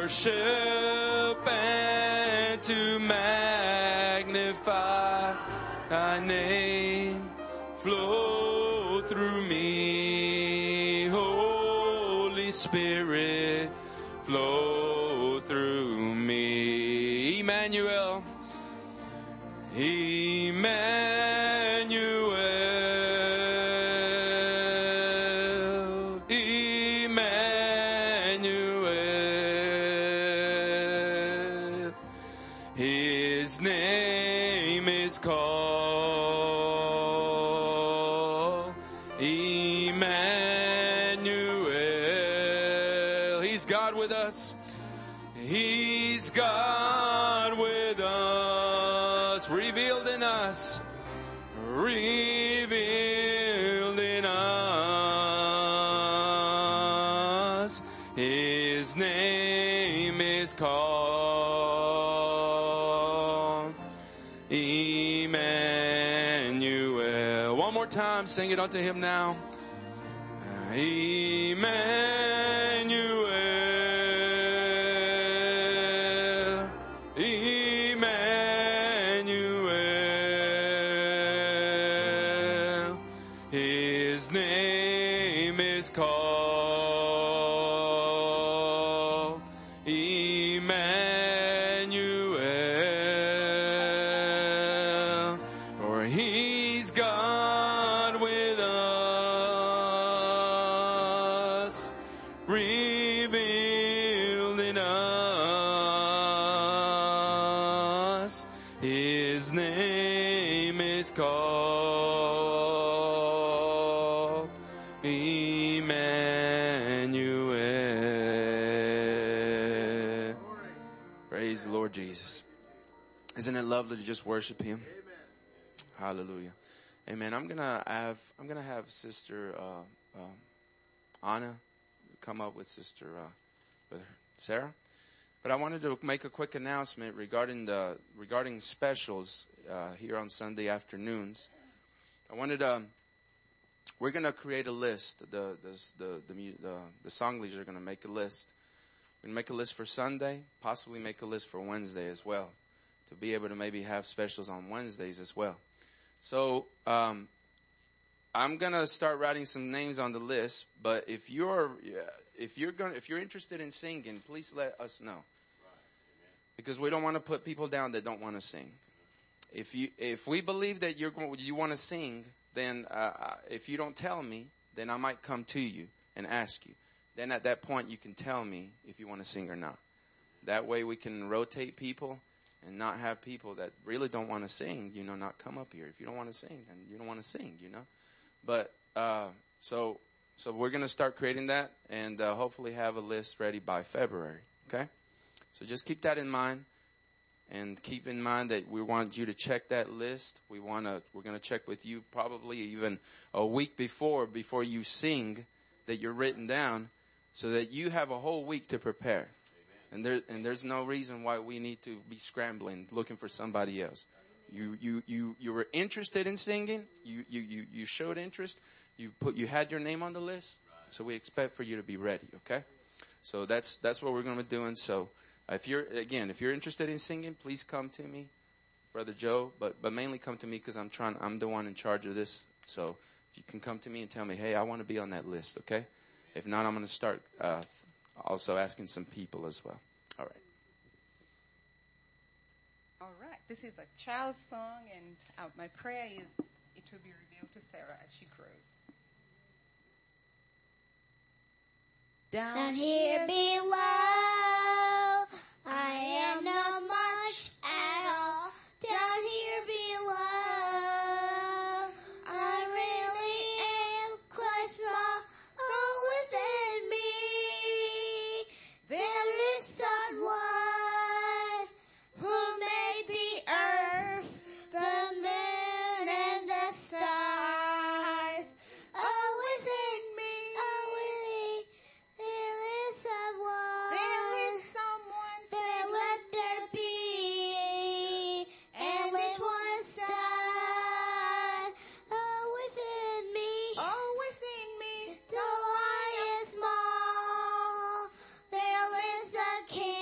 worship and to magnify thy name. Flow through me, Holy Spirit, flow through me. Emmanuel, Emmanuel, Emmanuel. His name is called Emmanuel. He's God with us. He's God with us. Revealed in us. Revealed in us. His name is called Emmanuel. One more time, sing it unto him now. Emmanuel, Emmanuel. His name is called Emmanuel. For he's God with us, revealed in us. His name is called Emmanuel. Praise the Lord Jesus. Isn't it lovely to just worship him? Amen. Hallelujah. Amen. I'm gonna have Sister Anna come up with Sister Sarah. But I wanted to make a quick announcement regarding specials here on Sunday afternoons. We're gonna create a list. The song leaders are gonna make a list. We're gonna make a list for Sunday, possibly make a list for Wednesday as well, to be able to maybe have specials on Wednesdays as well. So I'm gonna start writing some names on the list. But if you're interested in singing, please let us know, because we don't want to put people down that don't want to sing. If we believe that you want to sing, then if you don't tell me, then I might come to you and ask you. Then at that point you can tell me if you want to sing or not. That way we can rotate people and not have people that really don't want to sing, not come up here. If you don't want to sing, then you don't want to sing, But so we're going to start creating that and hopefully have a list ready by February, okay? So just keep that in mind, and keep in mind that we want you to check that list. We're going to check with you probably even a week before you sing, that you're written down, so that you have a whole week to prepare. Amen. And there's no reason why we need to be scrambling looking for somebody else. You were interested in singing. You showed interest. You had your name on the list. So we expect for you to be ready. Okay. So that's what we're going to be doing. So if you're interested in singing, please come to me, Brother Joe. But mainly come to me, because I'm the one in charge of this. So if you can come to me and tell me, hey, I want to be on that list. Okay. If not, I'm going to start also asking some people as well. All right. All right. This is a child's song, and my prayer is it will be revealed to Sarah as she grows. Down here below, I am not much at all. Down here below, I really am quite small. Oh, within me, there is someone who made the earth, the moon, and the stars. Oh, within me, there is someone. There let there be, and it was done. Oh, within me, though I am small, there lives a King.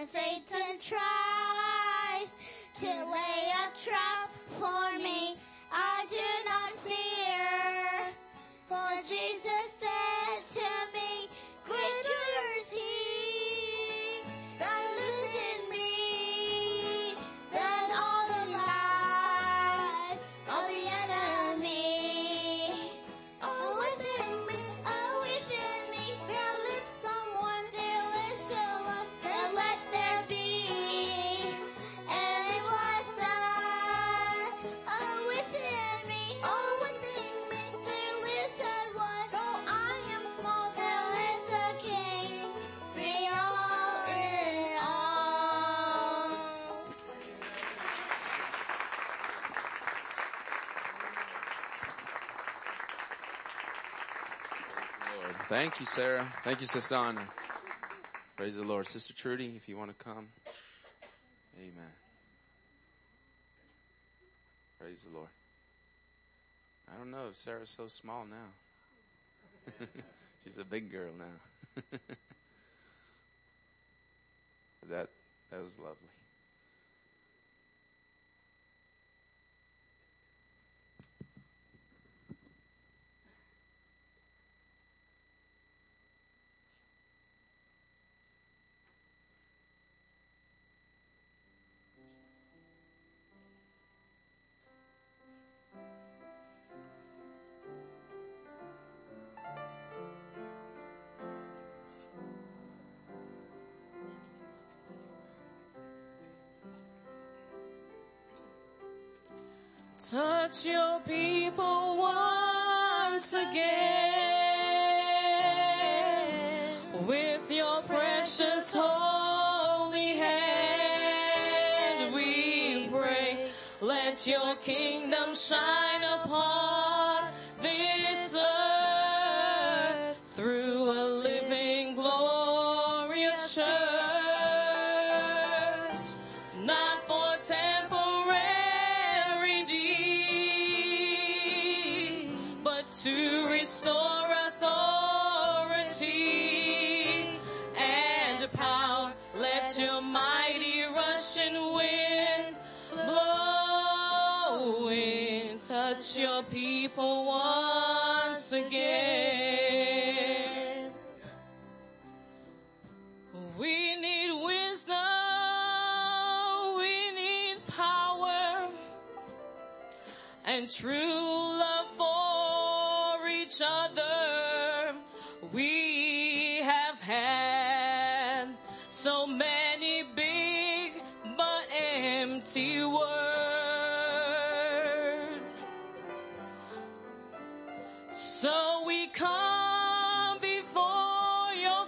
When Satan tries to lay a trap for me, I do not fear. For Jesus said to me, greater is he that lives in me than all the lies of the enemy. Oh, within me, there lives someone, then let there be. And it was done. Oh, within me, there lives that one. Though I am small, there lives the King, be all in all. Lord. Thank you, Sarah. Thank you, Sister Anna. Praise the Lord. Sister Trudy, if you want to come. Amen. Praise the Lord. I don't know if Sarah's so small now. She's a big girl now. That was lovely. Touch your people once again with your precious holy hand. We pray, let your kingdom shine upon this earth through a living, glorious church, not for temporary deed, but to restore authority and power. Let your mighty rushing wind blow in, touch your people once again. We need wisdom, we need power, and true love for each other. We have had so many big but empty words. So we come before your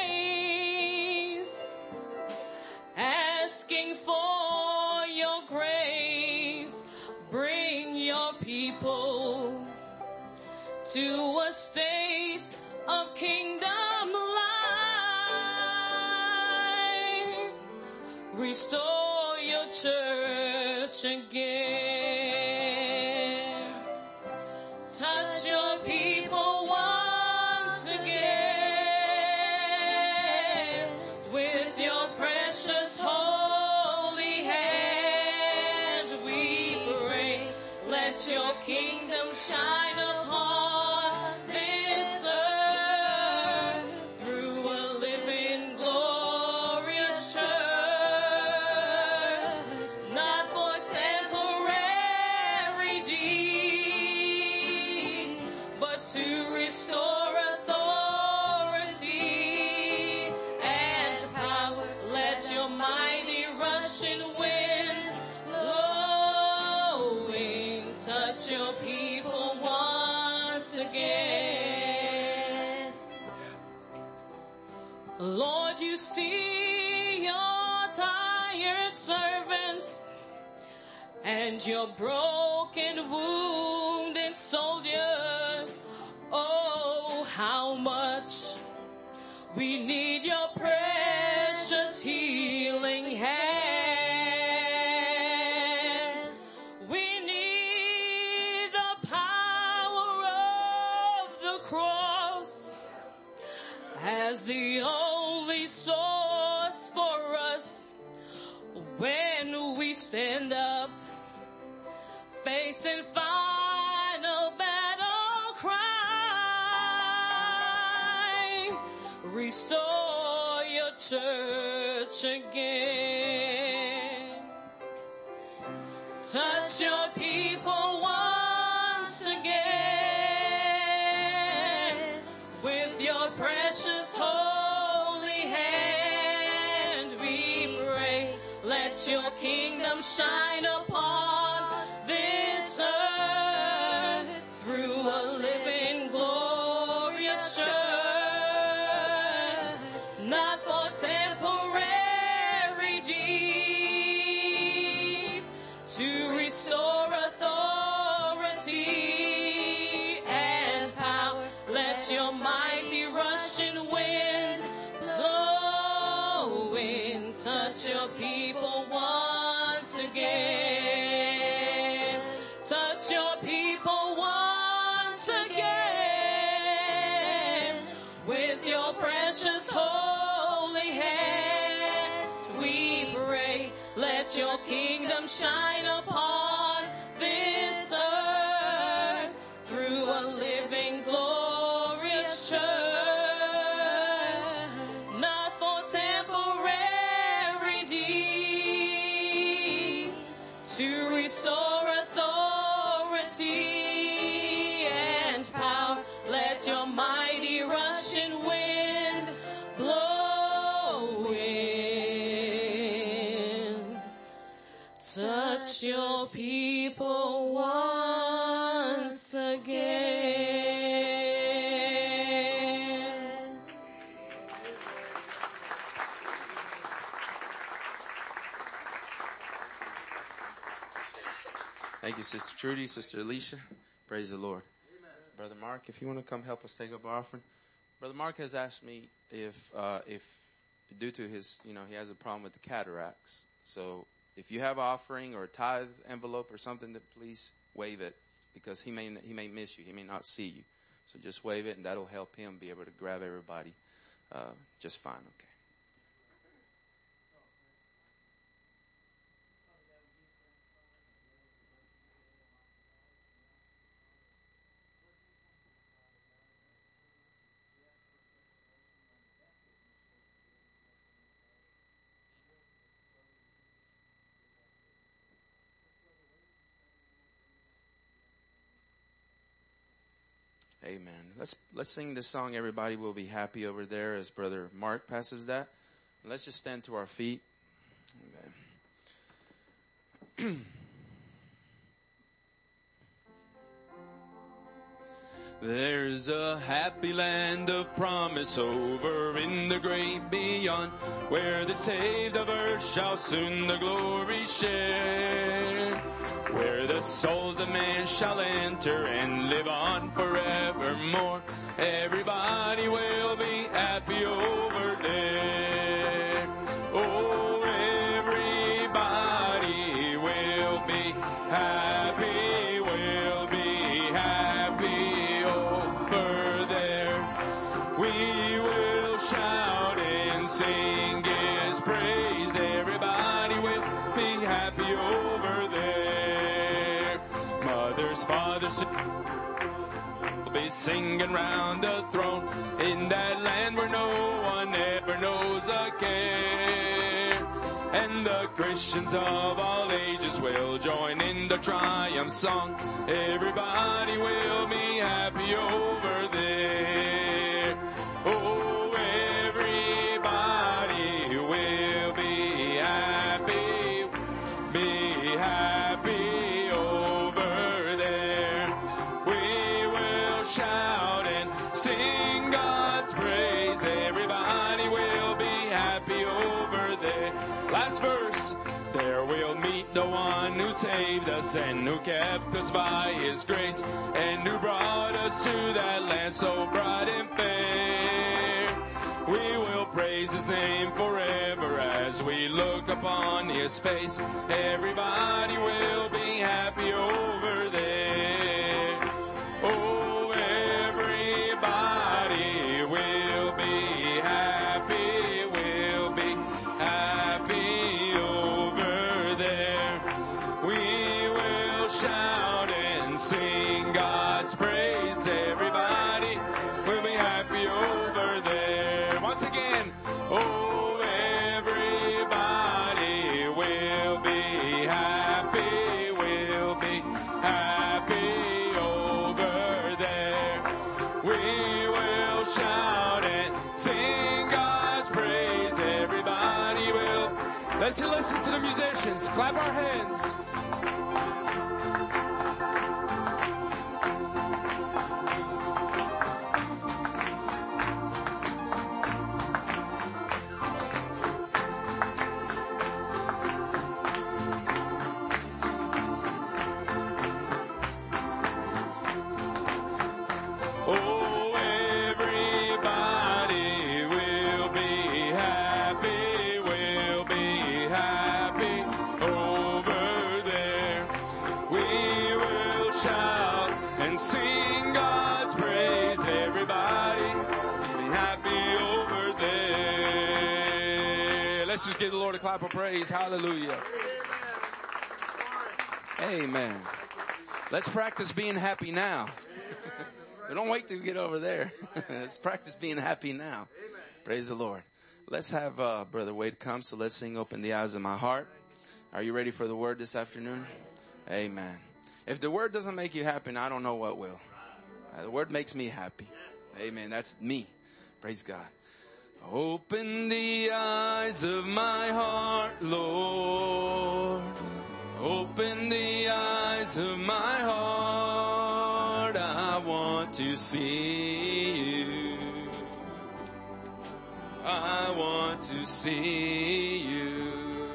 face, asking for your grace. Bring your people to a state of kingdom life. Restore your church again. Touch your people once again with your precious holy hand. We pray, let your kingdom shine upon this earth through a living, glorious church, not for temporary deed, but to restore authority and power. Let your mighty rushing wind blowing touch your people once again. Lord, you see your tired servants and your broken, wounded soldiers. Oh, how much we need your precious healing hand. We need the power of the cross as the only source for us stand up, facing final battle cry. Restore your church again. Touch your people once again with your precious holy hand. We pray, let your kingdom shine upon this earth through a living, glorious church, not for temporary deeds, to restore authority and power. Let your mighty rushing wind blow in, touch your people once again. Touch your people once again with your precious holy hand. We pray, let your kingdom shine upon this earth through a living, glorious church, not for temporary deeds, to restore authority and power. Let your mighty rushing wind blow in. Touch your people once again. Thank you, Sister Trudy, Sister Alicia. Praise the Lord. Brother Mark, if you want to come help us take up our offering. Brother Mark has asked me if due to his, he has a problem with the cataracts. So if you have offering or a tithe envelope or something, that please wave it, because he may miss you. He may not see you. So just wave it, and that'll help him be able to grab everybody just fine. Okay. Amen. Let's sing this song. Everybody will be happy over there as Brother Mark passes that. Let's just stand to our feet. Amen. There's a happy land of promise over in the great beyond, where the saved of earth shall soon the glory share, where the souls of man shall enter and live on forevermore. Everybody will be happy over there. Oh, everybody will be happy, will be happy over there. We will shout and sing His praise. Everybody will be happy over there. Mothers, fathers, will be singing round the throne in that land where no one ever knows a care. And the Christians of all ages will join in the triumph song. Everybody will be happy over there. Oh, everybody will be happy over there. We will shout and sing God's praise. Everybody will be happy over there. Last verse. There we'll meet the one who saved us and who kept us by His grace, and who brought us to that land so bright and fair. We will praise His name forever as we look upon His face. Everybody will be happy over there. Oh, everybody will be happy, will be happy over there. Let's listen to the musicians. Clap our hands. Oh, everybody will be happy over there. We will shout and sing God's praise. Everybody be happy over there. Let's just give the Lord a clap of praise. Hallelujah. Amen. Let's practice being happy now. Don't wait till we get over there. Let's practice being happy now. Praise the Lord. Let's have Brother Wade come. So let's sing Open the Eyes of My Heart. Are you ready for the word this afternoon? Amen. If the word doesn't make you happy, I don't know what will. The word makes me happy. Amen. That's me. Praise God. Open the eyes of my heart, Lord. Open the eyes of my heart. I want to see you. I want to see you.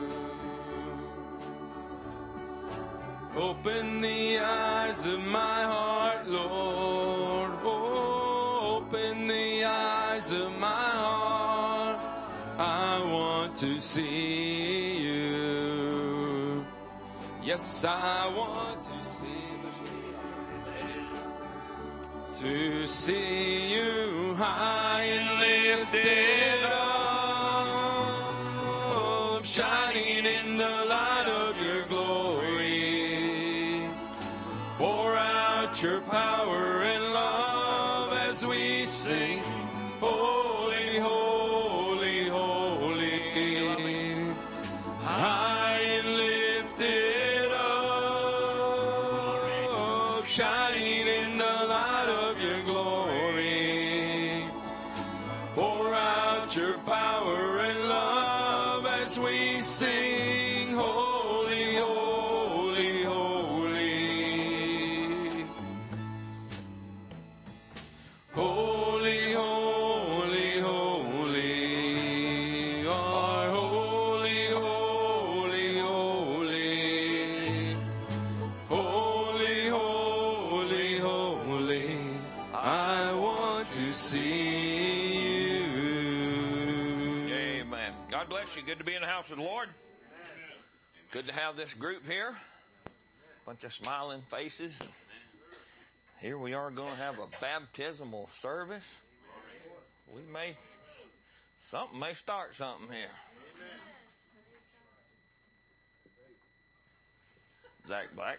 Open the eyes of my heart, Lord. Oh, open the eyes of my heart. I want to see you. Yes, I want to see you high and lifted up, shining in the light of your glory. Pour out your power and love as we sing, holy, holy, holy. High and lifted up, shining in the light of your glory. Pour out your power and love as we sing, holy, holy, holy. Holy, holy, holy. Our holy, holy, holy. Holy, holy, holy. I want to see you. Amen. God bless you. Good to be in the house of the Lord. Good to have this group here. Bunch of smiling faces. Here we are going to have a baptismal service. Something may start something here. Zach Black.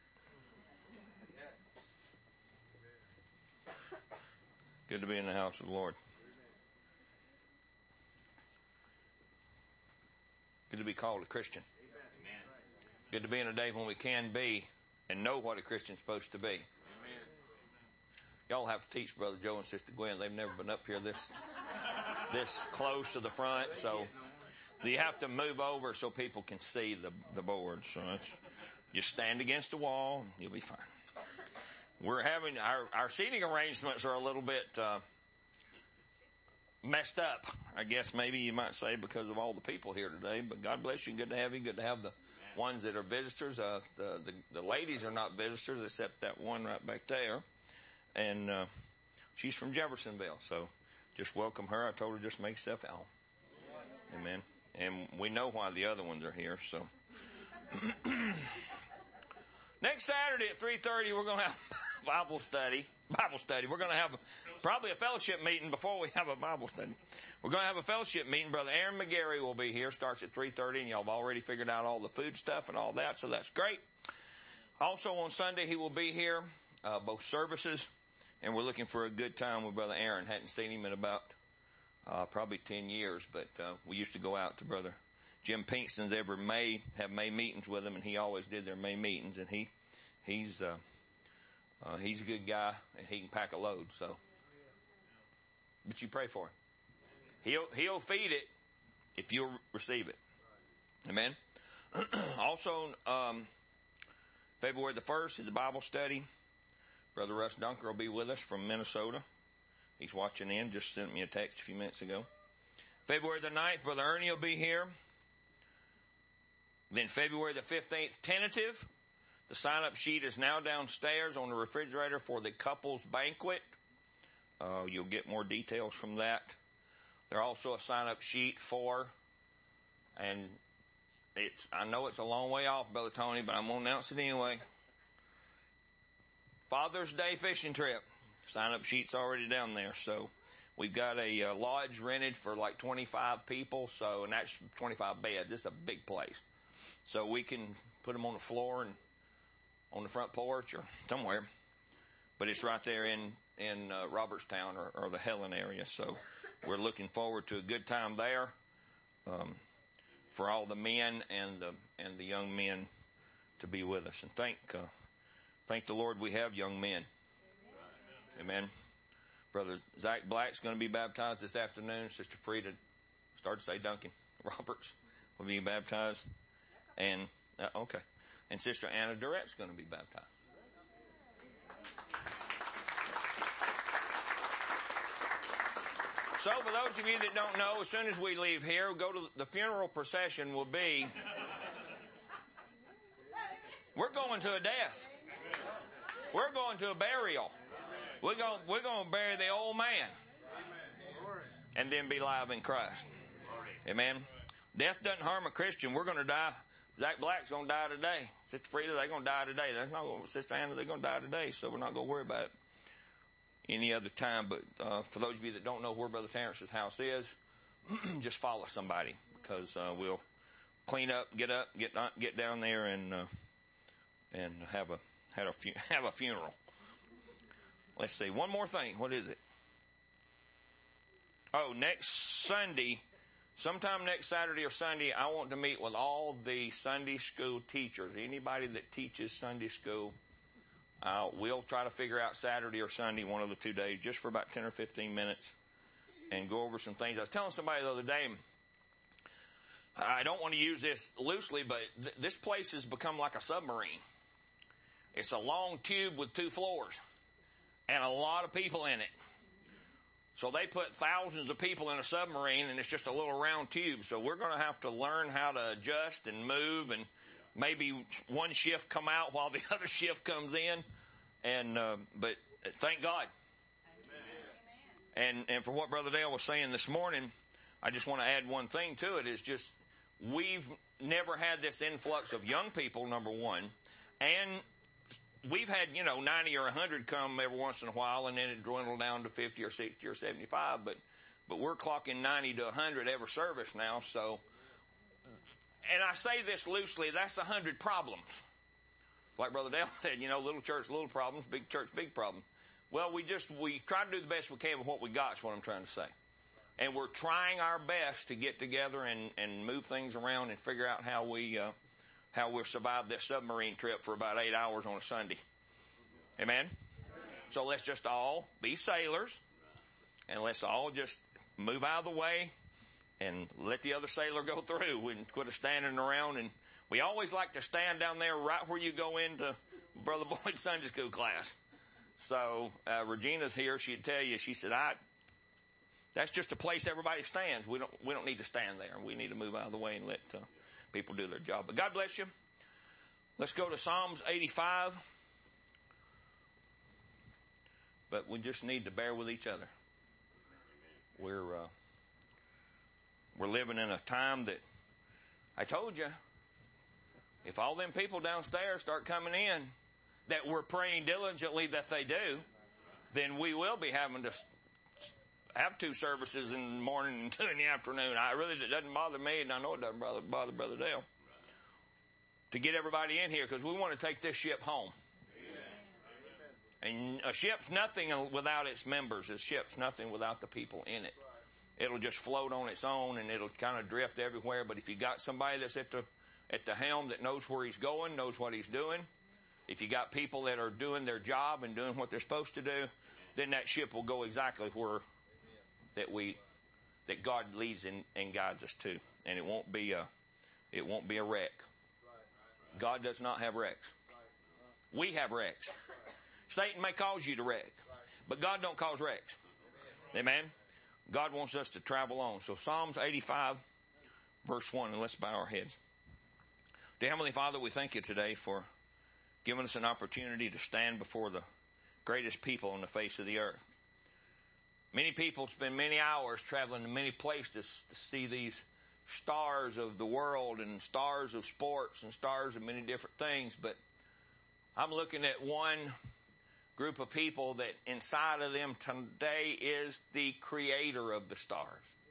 Good to be in the house of the Lord. Good to be called a Christian. Good to be in a day when we can be and know what a Christian's supposed to be. Y'all have to teach Brother Joe and Sister Gwen. They've never been up here this close to the front, so you have to move over so people can see the board. So just stand against the wall, and you'll be fine. We're having our seating arrangements are a little bit messed up, I guess maybe you might say, because of all the people here today. But God bless you. Good to have you. Good to have the ones that are visitors. The ladies are not visitors except that one right back there. And she's from Jeffersonville, so just welcome her. I told her just make yourself at home. Amen. And we know why the other ones are here. So next Saturday at 3:30, we're going to have Bible study. We're going to have probably a fellowship meeting before we have a Bible study. We're going to have a fellowship meeting. Brother Aaron McGarry will be here. Starts at 3:30, and y'all have already figured out all the food stuff and all that, so that's great. Also on Sunday, he will be here, both services. And we're looking for a good time with Brother Aaron. Hadn't seen him in about probably 10 years, but we used to go out to Brother Jim Pinkston's every May, have May meetings with him, and he always did their May meetings. And he's a good guy, and he can pack a load. So, but you pray for him. He'll feed it if you'll receive it. Amen. Also, February the 1st is a Bible study. Brother Russ Dunker will be with us from Minnesota. He's watching in. Just sent me a text a few minutes ago. February the 9th, Brother Ernie will be here. Then February the 15th, tentative. The sign-up sheet is now downstairs on the refrigerator for the couples banquet. You'll get more details from that. There's also a sign-up sheet for, and I know it's a long way off, Brother Tony, but I'm going to announce it anyway. Father's Day fishing trip. Sign-up sheet's already down there. So we've got a lodge rented for like 25 people. And that's 25 beds. It's a big place. So we can put them on the floor and on the front porch or somewhere. But it's right there in Robertstown or the Helen area. So we're looking forward to a good time there for all the men and the young men to be with us. And thank the Lord we have young men. Amen. Brother Zach Black's going to be baptized this afternoon. Sister Frida, started to say Duncan Roberts, will be baptized. And, okay. And Sister Anna Durrett's going to be baptized. So for those of you that don't know, as soon as we leave here, we'll go to the funeral procession will be, we're going to a death. We're going to a burial. We're going to bury the old man and then be live in Christ. Amen. Death doesn't harm a Christian. We're going to die. Zach Black's going to die today. Sister Frida, they're going to die today. That's not Sister Anna, they're going to die today, so we're not going to worry about it any other time. But for those of you that don't know where Brother Terrence's house is, just follow somebody because we'll clean up, get down there, and have a funeral. Let's see. One more thing. What is it? Oh, next Sunday, sometime next Saturday or Sunday, I want to meet with all the Sunday school teachers. Anybody that teaches Sunday school, we'll try to figure out Saturday or Sunday, one of the 2 days, just for about 10 or 15 minutes, and go over some things. I was telling somebody the other day, I don't want to use this loosely, but this place has become like a submarine. It's a long tube with 2 floors and a lot of people in it. So they put thousands of people in a submarine, and it's just a little round tube. So we're going to have to learn how to adjust and move, and maybe one shift come out while the other shift comes in. And but thank God. Amen. And for what Brother Dale was saying this morning, I just want to add one thing to it. Is just we've never had this influx of young people, number one, and we've had, 90 or 100 come every once in a while, and then it dwindled down to 50 or 60 or 75. But we're clocking 90 to 100 every service now. So, and I say this loosely, that's 100 problems. Like Brother Dale said, little church, little problems, big church, big problem. Well, we try to do the best we can with what we got is what I'm trying to say. And we're trying our best to get together and move things around and figure out how we'll survive this submarine trip for about 8 hours on a Sunday. Amen? So let's just all be sailors, and let's all just move out of the way and let the other sailor go through and quit standing around. And we always like to stand down there right where you go into Brother Boyd's Sunday school class. So Regina's here. She'd tell you, she said, that's just a place everybody stands. We don't need to stand there. We need to move out of the way and let people do their job. But God bless you. Let's go to Psalms 85. But we just need to bear with each other. We're living in a time that I told you, if all them people downstairs start coming in that we're praying diligently that they do, then we will be having to have 2 services in the morning and 2 in the afternoon. It doesn't bother me, and I know it doesn't bother Brother Dale, to get everybody in here, because we want to take this ship home. And a ship's nothing without its members. A ship's nothing without the people in it. It'll just float on its own, and it'll kind of drift everywhere. But if you got somebody that's at the helm that knows where he's going, knows what he's doing, if you got people that are doing their job and doing what they're supposed to do, then that ship will go exactly where that God leads and guides us to. And it won't be it won't be a wreck. God does not have wrecks. We have wrecks. Satan may cause you to wreck, but God don't cause wrecks. Amen? God wants us to travel on. So Psalms 85, verse 1, and let's bow our heads. Dear Heavenly Father, we thank you today for giving us an opportunity to stand before the greatest people on the face of the earth. Many people spend many hours traveling to many places to see these stars of the world and stars of sports and stars of many different things, but I'm looking at one group of people that inside of them today is the creator of the stars.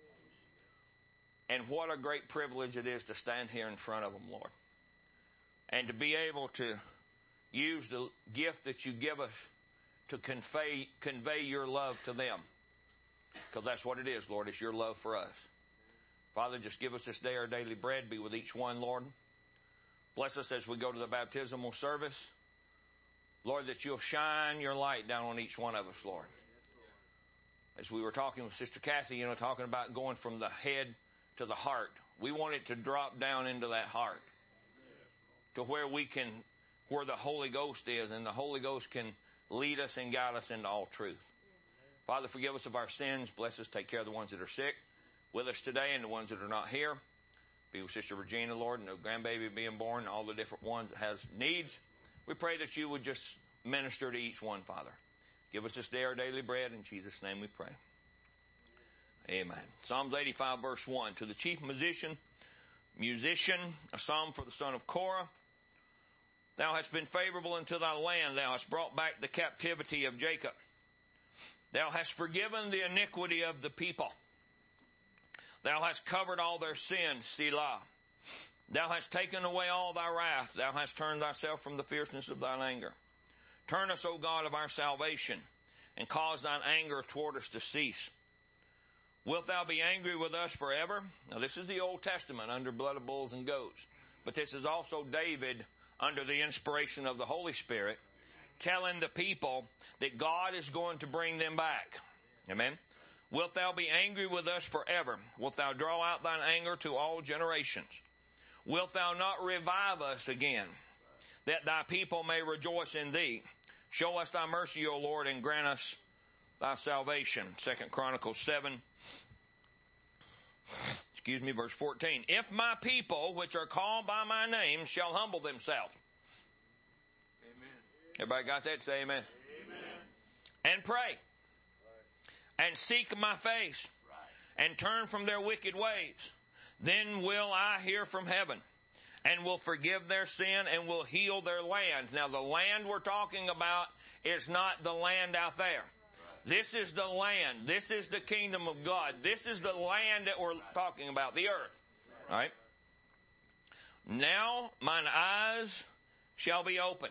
And what a great privilege it is to stand here in front of them, Lord. And to be able to use the gift that you give us to convey your love to them. Because that's what it is, Lord. It's your love for us. Father, just give us this day our daily bread. Be with each one, Lord. Bless us as we go to the baptismal service. Lord, that you'll shine your light down on each one of us, Lord. As we were talking with Sister Kathy, talking about going from the head to the heart. We want it to drop down into that heart. To where where the Holy Ghost is, and the Holy Ghost can lead us and guide us into all truth. Father, forgive us of our sins. Bless us. Take care of the ones that are sick with us today and the ones that are not here. Be with Sister Regina, Lord, and the grandbaby being born, and all the different ones that has needs. We pray that you would just minister to each one, Father. Give us this day our daily bread. In Jesus' name we pray. Amen. Psalms 85, verse 1. To the chief musician, a psalm for the son of Korah. Thou hast been favorable unto thy land. Thou hast brought back the captivity of Jacob. Thou hast forgiven the iniquity of the people. Thou hast covered all their sins, Selah. Thou hast taken away all thy wrath. Thou hast turned thyself from the fierceness of thine anger. Turn us, O God of our salvation, and cause thine anger toward us to cease. Wilt thou be angry with us forever? Now this is the Old Testament under blood of bulls and goats. But this is also David under the inspiration of the Holy Spirit telling the people that God is going to bring them back. Amen. Wilt thou be angry with us forever? Wilt thou draw out thine anger to all generations? Wilt thou not revive us again, that thy people may rejoice in thee? Show us thy mercy, O Lord, and grant us thy salvation. 2 Chronicles 7, verse 14. If my people, which are called by my name, shall humble themselves. Amen. Everybody got that? Say amen. Amen. And pray. And seek my face. Right. And turn from their wicked ways. Then will I hear from heaven. And will forgive their sin and will heal their land. Now the land we're talking about is not the land out there. This is the land. This is the kingdom of God. This is the land that we're talking about, the earth. All right? Now mine eyes shall be open.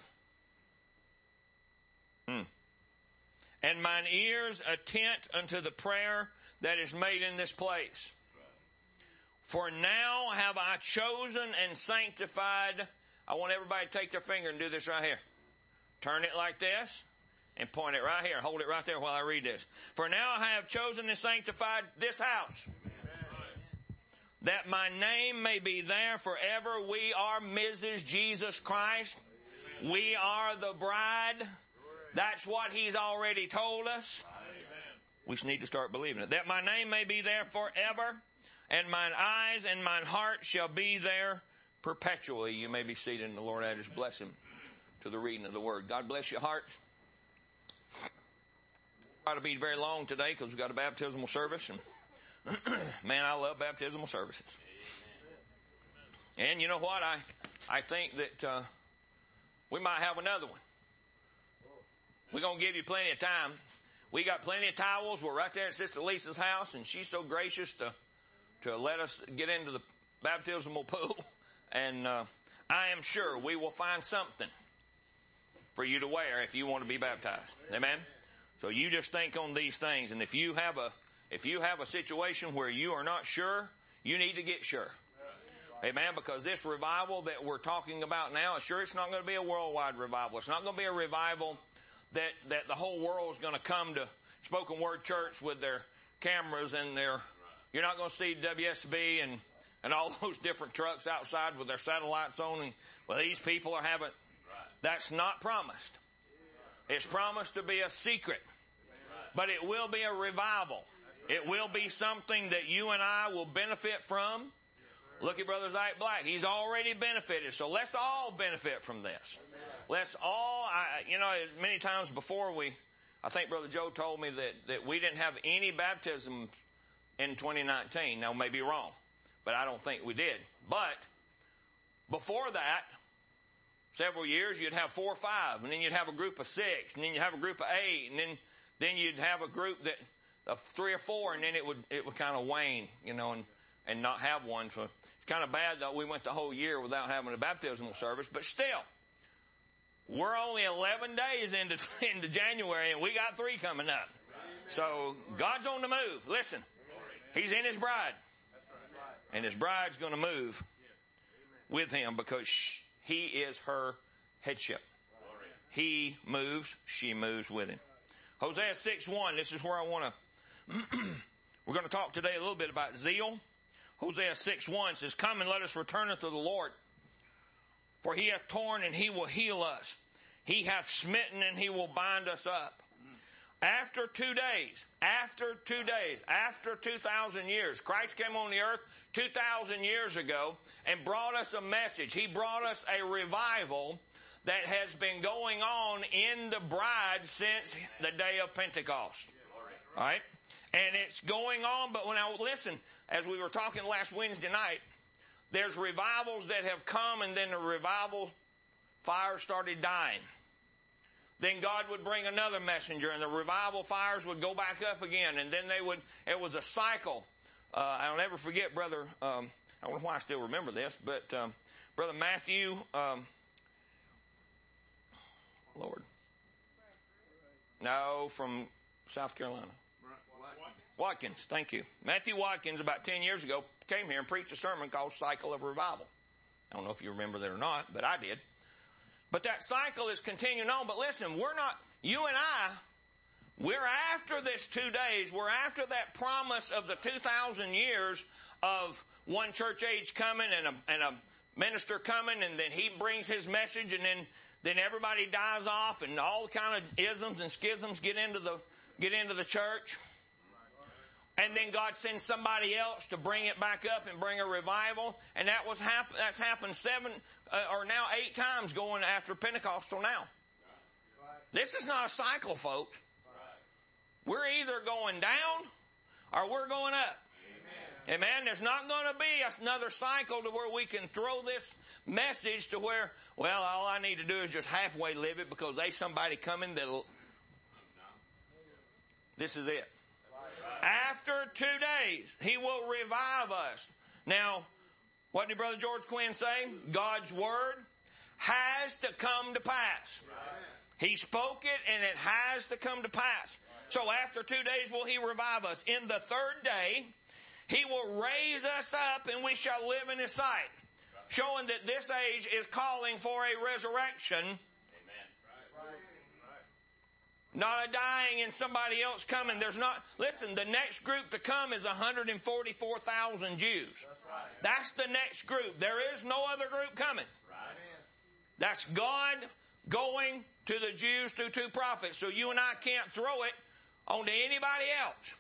And mine ears attent unto the prayer that is made in this place. For now have I chosen and sanctified. I want everybody to take their finger and do this right here. Turn it like this. And point it right here. Hold it right there while I read this. For now I have chosen and sanctified this house. Amen. That my name may be there forever. We are Mrs. Jesus Christ. Amen. We are the bride. That's what he's already told us. Amen. We just need to start believing it. That my name may be there forever. And mine eyes and mine heart shall be there perpetually. You may be seated, and the Lord add his blessing to the reading of the word. God bless your hearts. Try to be very long today because we've got a baptismal service, and man, I love baptismal services. And you know what? I think that we might have another one. We're going to give you plenty of time. We got plenty of towels. We're right there at Sister Lisa's house, and she's so gracious to let us get into the baptismal pool. And I am sure we will find something for you to wear if you want to be baptized. Amen? So you just think on these things, and if you have a situation where you are not sure, you need to get sure. Amen? Because this revival that we're talking about now, sure, it's not going to be a worldwide revival. It's not going to be a revival that the whole world is going to come to Spoken Word Church with their cameras and you're not going to see WSB and and all those different trucks outside with their satellites on, and well, these people are having. That's not promised. It's promised to be a secret, but it will be a revival. It will be something that you and I will benefit from. Look at Brother Zach Black. He's already benefited, so let's all benefit from this. Let's all, many times before I think Brother Joe told me that we didn't have any baptism in 2019. Now, may be wrong, but I don't think we did. But before that, several years, you'd have 4 or 5, and then you'd have a group of 6, and then you'd have a group of 8, and then you'd have a group of 3 or 4, and then it would kind of wane, and not have one. So it's kind of bad that we went the whole year without having a baptismal service, but still, we're only 11 days into January, and we got 3 coming up. So God's on the move. Listen, He's in His bride, and His bride's going to move with Him because He is her headship. He moves, she moves with Him. Hosea 6:1, this is where I want to, we're going to talk today a little bit about zeal. Hosea 6:1 says, "Come and let us return unto the Lord. For He hath torn and He will heal us. He hath smitten and He will bind us up." After 2 days, after 2,000 years, Christ came on the earth 2,000 years ago and brought us a message. He brought us a revival that has been going on in the bride since the day of Pentecost. All right? And it's going on, but when I listen, as we were talking last Wednesday night, there's revivals that have come, and then the revival fire started dying. Then God would bring another messenger, and the revival fires would go back up again, and then it was a cycle. I'll never forget, Brother, I don't know why I still remember this, but Brother Matthew, from South Carolina. Watkins, thank you. Matthew Watkins, about 10 years ago, came here and preached a sermon called Cycle of Revival. I don't know if you remember that or not, but I did. But that cycle is continuing on. But listen, you and I, we're after this 2 days. We're after that promise of the 2,000 years of one church age coming and a minister coming, and then he brings his message, and then everybody dies off, and all kind of isms and schisms get into the church. And then God sends somebody else to bring it back up and bring a revival. And that's happened 8 times going after Pentecost till now. This is not a cycle, folks. We're either going down or we're going up. Amen. There's not going to be another cycle to where we can throw this message to where, well, all I need to do is just halfway live it because there's somebody coming that'll. This is it. After 2 days, He will revive us. Now, what did Brother George Quinn say? God's Word has to come to pass. He spoke it, and it has to come to pass. So after 2 days will He revive us. In the 3rd day, He will raise us up, and we shall live in His sight. Showing that this age is calling for a resurrection. Not a dying and somebody else coming. Listen, the next group to come is 144,000 Jews. That's the next group. There is no other group coming. That's God going to the Jews through 2 prophets. So you and I can't throw it onto anybody else.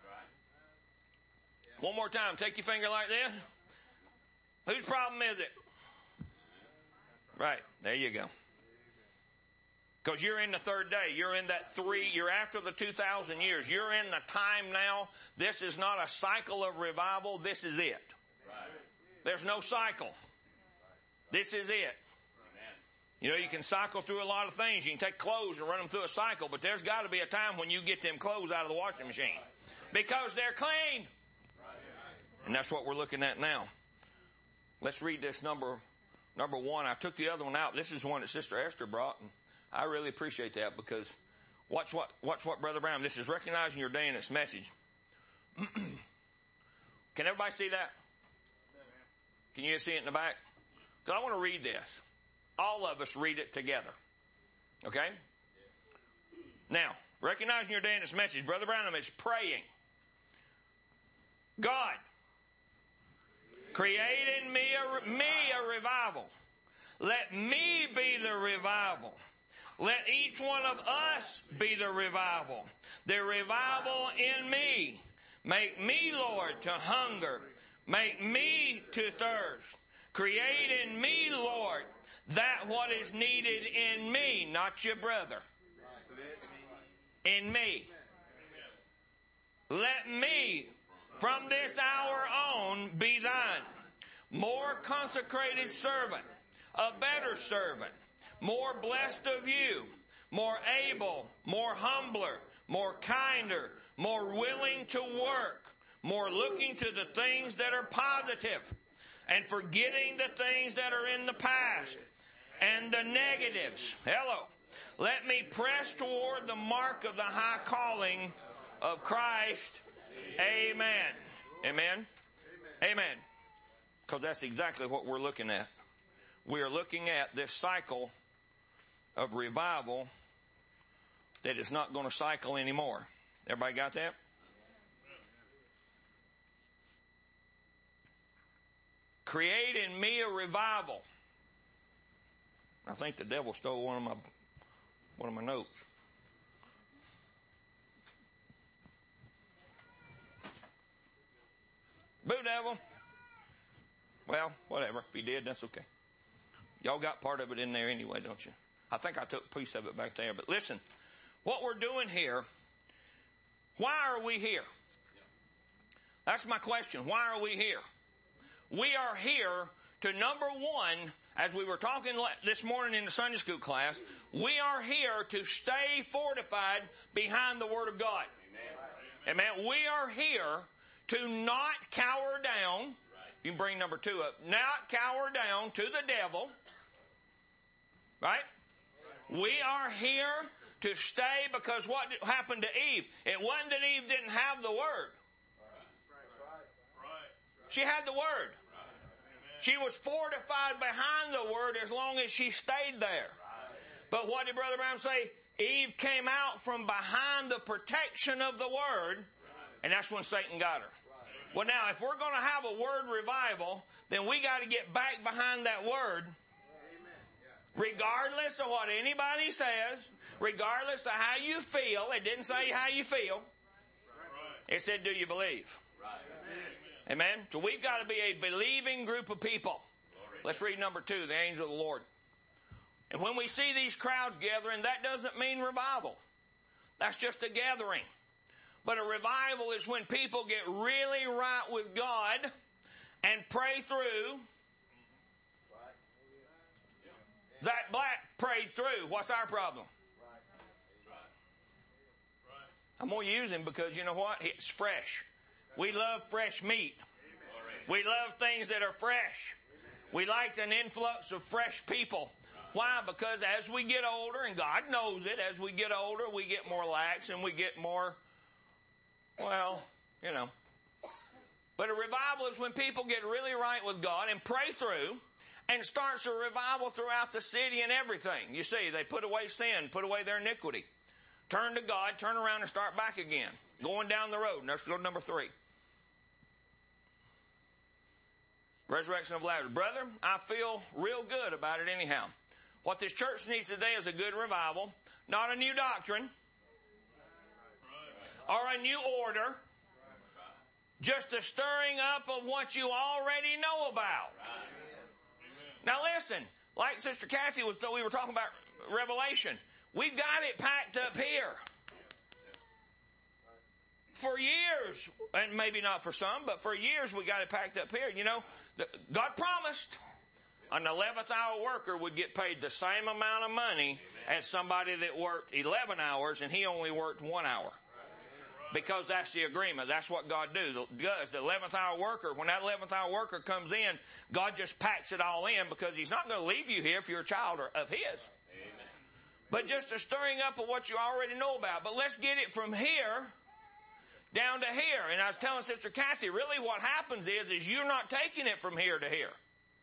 One more time. Take your finger like this. Whose problem is it? Right. There you go. Because you're in the 3rd day. You're in that 3. You're after the 2,000 years. You're in the time now. This is not a cycle of revival. This is it. There's no cycle. This is it. You know, you can cycle through a lot of things. You can take clothes and run them through a cycle. But there's got to be a time when you get them clothes out of the washing machine. Because they're clean. And that's what we're looking at now. Let's read this number 1. I took the other one out. This is one that Sister Esther brought. And I really appreciate that because watch what Brother Brown, this is recognizing your day and its message. Can everybody see that? Can you see it in the back? Because I want to read this. All of us read it together. Okay? Now, recognizing your day and its message, Brother Branham is praying. God, Create in me a revival. Let me be the revival. Let each one of us be the revival. The revival in me. Make me, Lord, to hunger. Make me to thirst. Create in me, Lord, that what is needed in me, not your brother. In me. Let me, from this hour on, be thine. More consecrated servant, a better servant, more blessed of you, more able, more humbler, more kinder, more willing to work, more looking to the things that are positive and forgetting the things that are in the past and the negatives. Hello. Let me press toward the mark of the high calling of Christ. Amen. Amen. Amen. Because that's exactly what we're looking at. We are looking at this cycle of revival that is not going to cycle anymore. Everybody got that? Create in me a revival. I think the devil stole one of my notes. Boo, devil. Well, whatever. If he did, that's okay. Y'all got part of it in there anyway, don't you? I think I took a piece of it back there. But listen, what we're doing here, why are we here? That's my question. Why are we here? We are here to, number one, as we were talking this morning in the Sunday school class, we are here to stay fortified behind the Word of God. Amen. We are here to not cower down. You can bring number 2 up. Not cower down to the devil. Right? We are here to stay, because what happened to Eve? It wasn't that Eve didn't have the Word. She had the Word. She was fortified behind the Word as long as she stayed there. But what did Brother Brown say? Eve came out from behind the protection of the Word, and that's when Satan got her. Well, now, if we're going to have a Word revival, then we got to get back behind that Word, regardless of what anybody says, regardless of how you feel. It didn't say how you feel. It said, do you believe? Amen? So we've got to be a believing group of people. Let's read number 2, the angel of the Lord. And when we see these crowds gathering, that doesn't mean revival. That's just a gathering. But a revival is when people get really right with God and pray through. That black prayed through. What's our problem? I'm going to use him because you know what? It's fresh. We love fresh meat. We love things that are fresh. We like an influx of fresh people. Why? Because as we get older, and God knows it, as we get older, we get more lax and we get more, well, you know. But a revival is when people get really right with God and pray through, and starts a revival throughout the city and everything. You see, they put away sin, put away their iniquity. Turn to God, turn around and start back again. Going down the road. Let's go to number 3. Resurrection of Lazarus. Brother, I feel real good about it anyhow. What this church needs today is a good revival, not a new doctrine or a new order, just a stirring up of what you already know about. Now listen, like Sister Kathy we were talking about Revelation. We've got it packed up here. For years, and maybe not for some, but for years we got it packed up here. You know, God promised an 11th hour worker would get paid the same amount of money as somebody that worked 11 hours and he only worked 1 hour. Because that's the agreement. That's what God does. The 11th hour worker, when that 11th hour worker comes in, God just packs it all in because He's not going to leave you here if you're a child of His. Amen. But just a stirring up of what you already know about. But let's get it from here down to here. And I was telling Sister Kathy, really what happens is you're not taking it from here to here.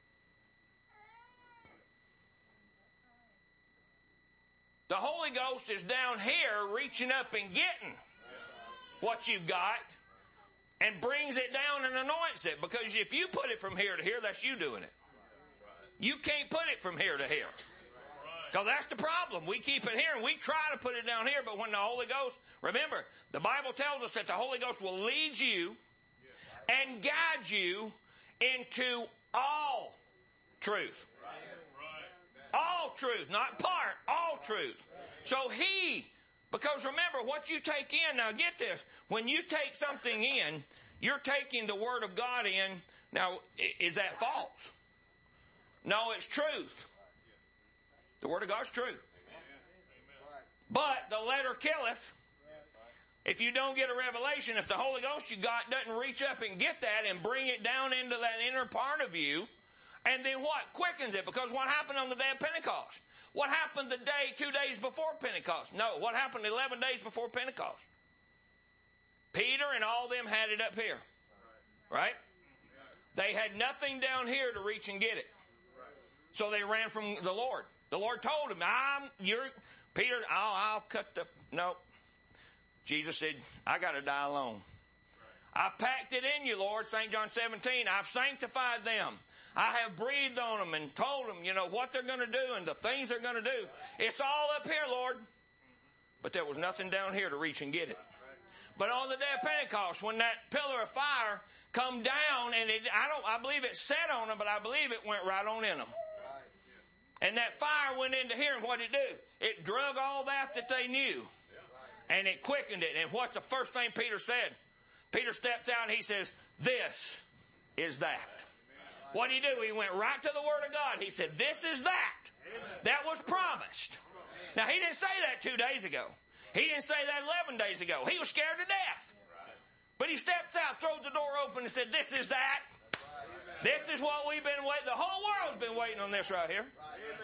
The Holy Ghost is down here reaching up and getting what you've got and brings it down and anoints it. Because if you put it from here to here, that's you doing it. You can't put it from here to here. Because that's the problem. We keep it here and we try to put it down here, but when the Holy Ghost, remember, the Bible tells us that the Holy Ghost will lead you and guide you into all truth. All truth, not part, all truth. So because remember what you take in, now get this, when you take something in, you're taking the Word of God in. Now, is that false? No, it's truth. The Word of God's true. But the letter killeth. If you don't get a revelation, if the Holy Ghost you got doesn't reach up and get that and bring it down into that inner part of you, and then what? Quickens it. Because what happened on the day of Pentecost? What happened the day, 2 days before Pentecost? No, what happened 11 days before Pentecost? Peter and all them had it up here. Right? They had nothing down here to reach and get it. So they ran from the Lord. The Lord told him, Peter, I'll cut the, no. Jesus said, I got to die alone. I packed it in you, Lord, St. John 17. I've sanctified them. I have breathed on them and told them, what they're going to do and the things they're going to do. It's all up here, Lord. But there was nothing down here to reach and get it. But on the day of Pentecost, when that pillar of fire come down, and I believe it set on them, but I believe it went right on in them. And that fire went into here, and what did it do? It drug all that they knew. And it quickened it. And what's the first thing Peter said? Peter stepped out and he says, this is that. What did he do? He went right to the Word of God. He said, this is that. That was promised. Now, he didn't say that 2 days ago. He didn't say that 11 days ago. He was scared to death. But he stepped out, threw the door open, and said, this is that. This is what we've been waiting. The whole world's been waiting on this right here.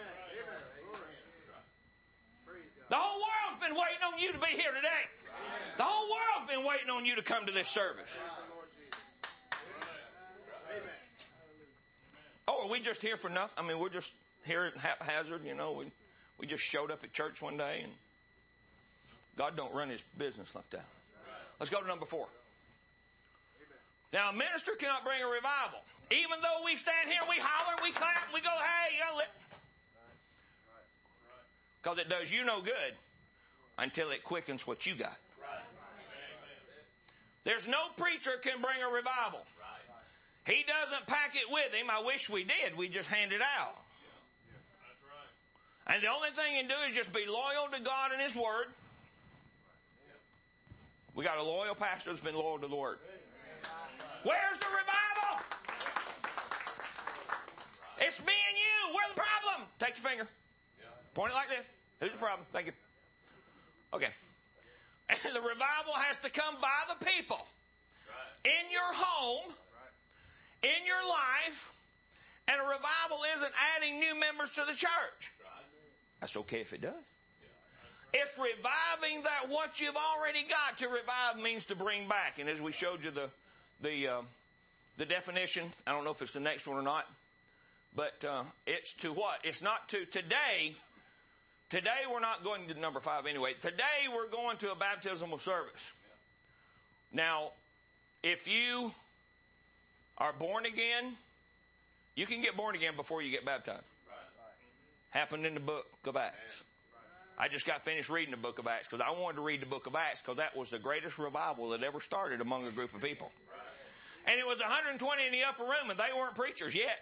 The whole world's been waiting on you to be here today. The whole world's been waiting on you to come to this service. Oh, are we just here for nothing? I mean, we're just here at haphazard, We just showed up at church one day, and God don't run His business like that. Let's go to number 4. Now, a minister cannot bring a revival. Even though we stand here, we holler, we clap, we go, hey, because it does you no good until it quickens what you got. There's no preacher can bring a revival. He doesn't pack it with him. I wish we did. We just hand it out. And the only thing he can do is just be loyal to God and His Word. We got a loyal pastor that's been loyal to the Word. Where's the revival? It's me and you. We're the problem. Take your finger. Point it like this. Who's the problem? Thank you. Okay. And the revival has to come by the people. In your home. In your life. And a revival isn't adding new members to the church. That's okay if it does. It's reviving that what you've already got. To revive means to bring back. And as we showed you the definition, I don't know if it's the next one or not, but it's to what? It's not to today. Today we're not going to number 5 anyway. Today we're going to a baptismal service. Now, if you are born again, you can get born again before you get baptized. Happened in the book of Acts. I just got finished reading the book of Acts because I wanted to read the book of Acts because that was the greatest revival that ever started among a group of people. And it was 120 in the upper room, and they weren't preachers yet.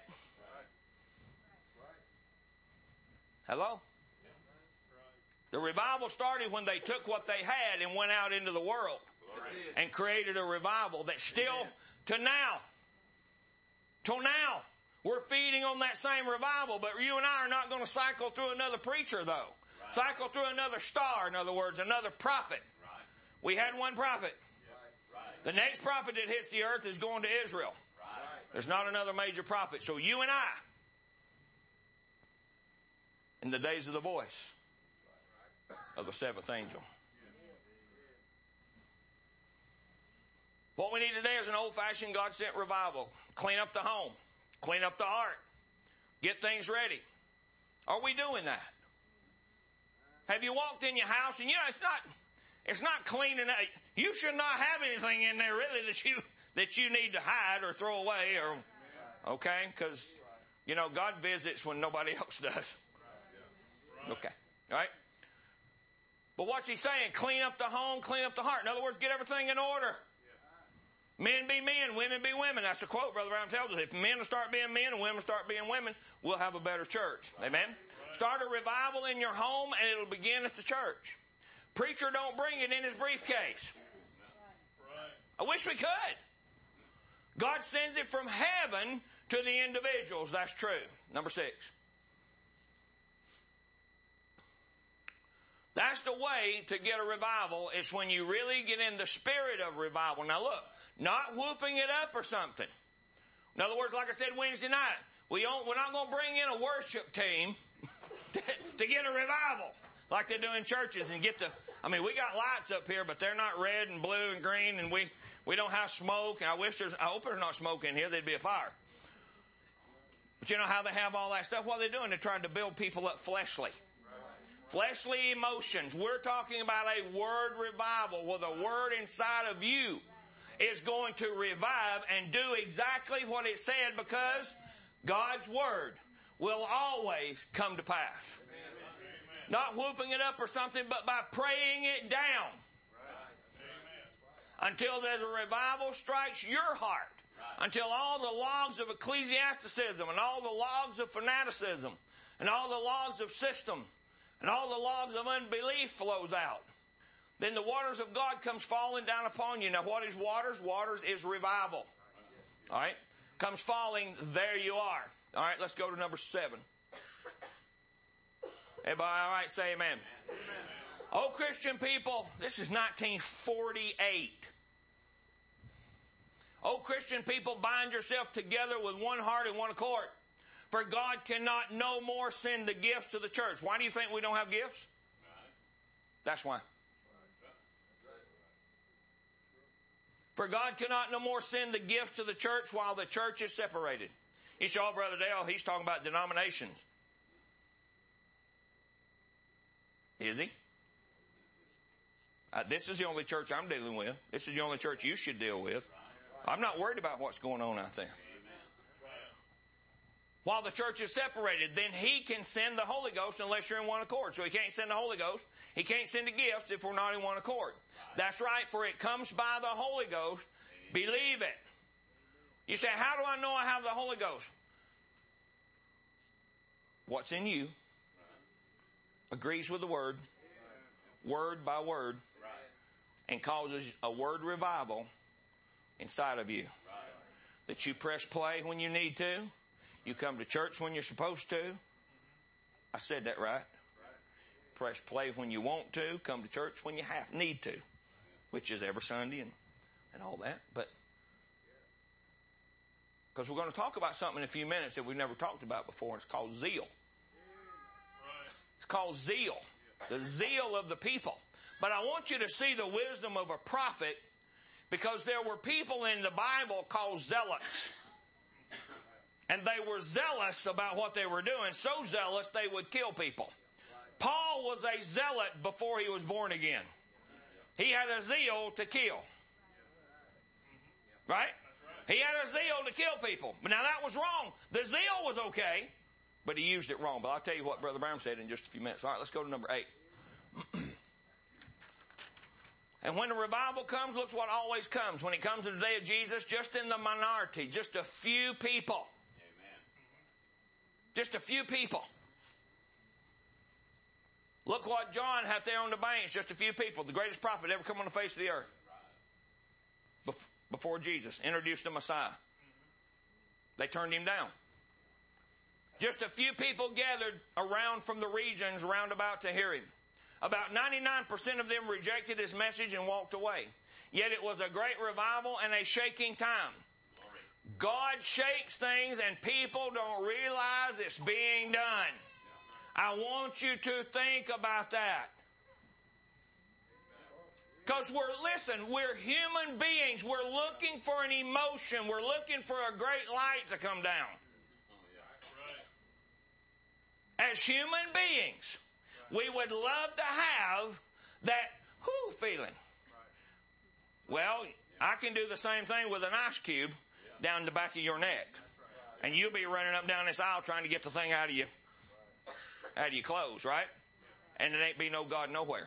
Hello? The revival started when they took what they had and went out into the world and created a revival that still, till now, we're feeding on that same revival, but you and I are not going to cycle through another preacher, though. Cycle through another star, in other words, another prophet. We had one prophet. The next prophet that hits the earth is going to Israel. There's not another major prophet. So you and I, in the days of the voice of the 7th angel. What we need today is an old-fashioned God-sent revival. Clean up the home. Clean up the heart. Get things ready. Are we doing that? Have you walked in your house and it's not clean enough. You should not have anything in there really that you need to hide or throw away or, okay? Because, you know, God visits when nobody else does. Okay. All right? But what's he saying? Clean up the home, clean up the heart. In other words, get everything in order. Men be men, women be women. That's a quote Brother Brown tells us. If men will start being men and women start being women, we'll have a better church. Amen? Start a revival in your home and it'll begin at the church. Preacher don't bring it in his briefcase. I wish we could. God sends it from heaven to the individuals. That's true. Number 6. That's the way to get a revival. It's when you really get in the spirit of revival. Now look, not whooping it up or something. In other words, like I said Wednesday night, we're not going to bring in a worship team to get a revival like they do in churches and get we got lights up here, but they're not red and blue and green, and we don't have smoke. And I hope there's not smoke in here. There'd be a fire. But you know how they have all that stuff? What are they doing? They're trying to build people up fleshly. Fleshly emotions. We're talking about a word revival where the word inside of you is going to revive and do exactly what it said, because God's word will always come to pass. Amen. Not whooping it up or something, but by praying it down. Right. Until there's a revival strikes your heart. Right. Until all the logs of ecclesiasticism and all the logs of fanaticism and all the logs of system and all the logs of unbelief flows out. Then the waters of God comes falling down upon you. Now what is waters? Waters is revival. All right? Comes falling, there you are. All right, let's go to number 7. Everybody all right? Say amen. Amen. Oh, Christian people, this is 1948. Oh, Christian people, bind yourself together with one heart and one accord. For God cannot no more send the gifts to the church. Why do you think we don't have gifts? That's why. For God cannot no more send the gifts to the church while the church is separated. You say, oh, Brother Dale, he's talking about denominations. Is he? This is the only church I'm dealing with. This is the only church you should deal with. I'm not worried about what's going on out there. While the church is separated, then he can send the Holy Ghost unless you're in one accord. So he can't send the Holy Ghost. He can't send a gift if we're not in one accord. That's right, for it comes by the Holy Ghost. Believe it. You say, how do I know I have the Holy Ghost? What's in you agrees with the Word, word by word, and causes a word revival inside of you. That you press play when you need to. You come to church when you're supposed to. I said that right. Press play when you want to. Come to church when you need to. Which is every Sunday and all that. But because we're going to talk about something in a few minutes that we've never talked about before. It's called zeal. It's called zeal. The zeal of the people. But I want you to see the wisdom of a prophet, because there were people in the Bible called zealots. And they were zealous about what they were doing. So zealous they would kill people. Paul was a zealot before he was born again. He had a zeal to kill. Right? He had a zeal to kill people. But now that was wrong. The zeal was okay, but he used it wrong. But I'll tell you what Brother Brown said in just a few minutes. All right, let's go to number 8. And when the revival comes, look what always comes. When it comes to the day of Jesus, just in the minority, just a few people. Just a few people. Look what John had there on the banks, just a few people. The greatest prophet ever come on the face of the earth. Before Jesus introduced the Messiah. They turned him down. Just a few people gathered around from the regions round about to hear him. About 99% of them rejected his message and walked away. Yet it was a great revival and a shaking time. God shakes things and people don't realize it's being done. I want you to think about that. Because we're human beings. We're looking for an emotion. We're looking for a great light to come down. As human beings, we would love to have that feeling. Well, I can do the same thing with an ice cube down the back of your neck. And you'll be running up and down this aisle trying to get the thing out of your clothes, right? And it ain't be no God nowhere.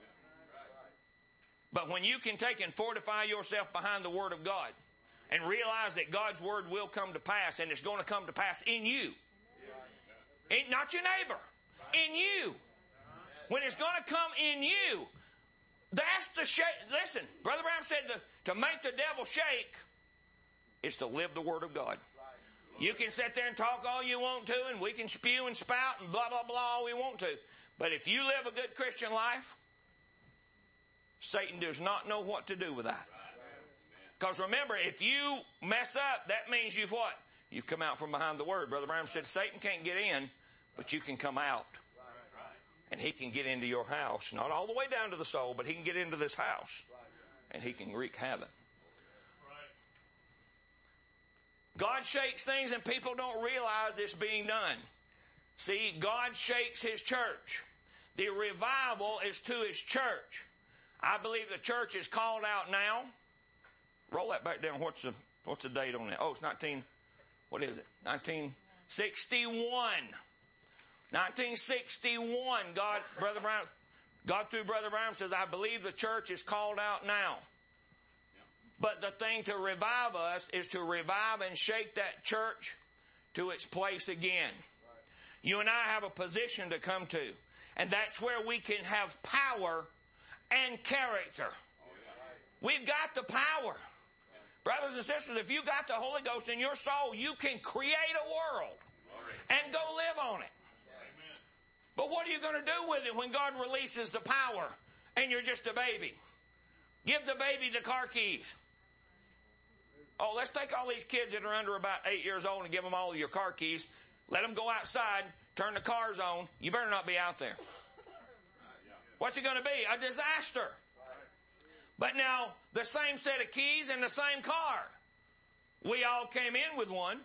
But when you can take and fortify yourself behind the Word of God and realize that God's Word will come to pass, and it's going to come to pass in you. Not your neighbor. In you. When it's going to come in you, that's the shake. Listen, Brother Brown said to make the devil shake is to live the Word of God. You can sit there and talk all you want to, and we can spew and spout and blah, blah, blah all we want to. But if you live a good Christian life, Satan does not know what to do with that. Because remember, if you mess up, that means you've what? You've come out from behind the Word. Brother Brown said Satan can't get in, but you can come out. And he can get into your house. Not all the way down to the soul, but he can get into this house. And he can wreak havoc. God shakes things and people don't realize it's being done. See, God shakes His church. The revival is to His church. I believe the church is called out now. Roll that back down. What's the date on that? Oh, it's 1961. 1961. God through Brother Brown says, I believe the church is called out now. But the thing to revive us is to revive and shake that church to its place again. You and I have a position to come to. And that's where we can have power and character. We've got the power. Brothers and sisters, if you got the Holy Ghost in your soul, you can create a world and go live on it. But what are you going to do with it when God releases the power and you're just a baby? Give the baby the car keys. Oh, let's take all these kids that are under about 8 years old and give them all of your car keys. Let them go outside, turn the cars on. You better not be out there. What's it going to be? A disaster. But now, the same set of keys and the same car. We all came in with one.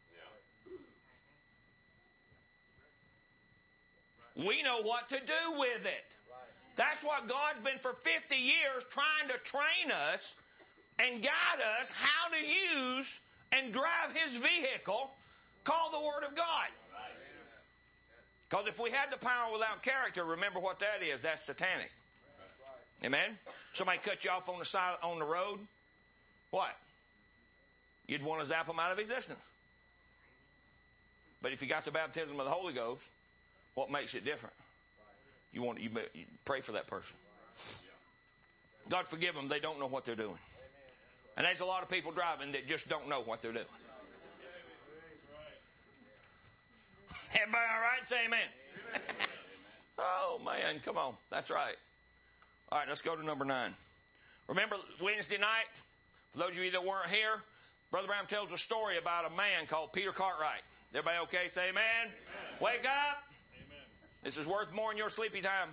We know what to do with it. That's what God's been for 50 years trying to train us and guide us how to use and drive His vehicle called the Word of God. Because if we had the power without character, remember what that is. That's satanic. Amen? Somebody cut you off on the side on the road. What? You'd want to zap them out of existence. But if you got the baptism of the Holy Ghost, what makes it different? You pray for that person. God forgive them. They don't know what they're doing. And there's a lot of people driving that just don't know what they're doing. Everybody all right? Say amen. Oh, man. Come on. That's right. All right, let's go to number 9. Remember Wednesday night? For those of you that weren't here, Brother Brown tells a story about a man called Peter Cartwright. Everybody okay? Say amen. Amen. Wake up. Amen. This is worth more than your sleepy time.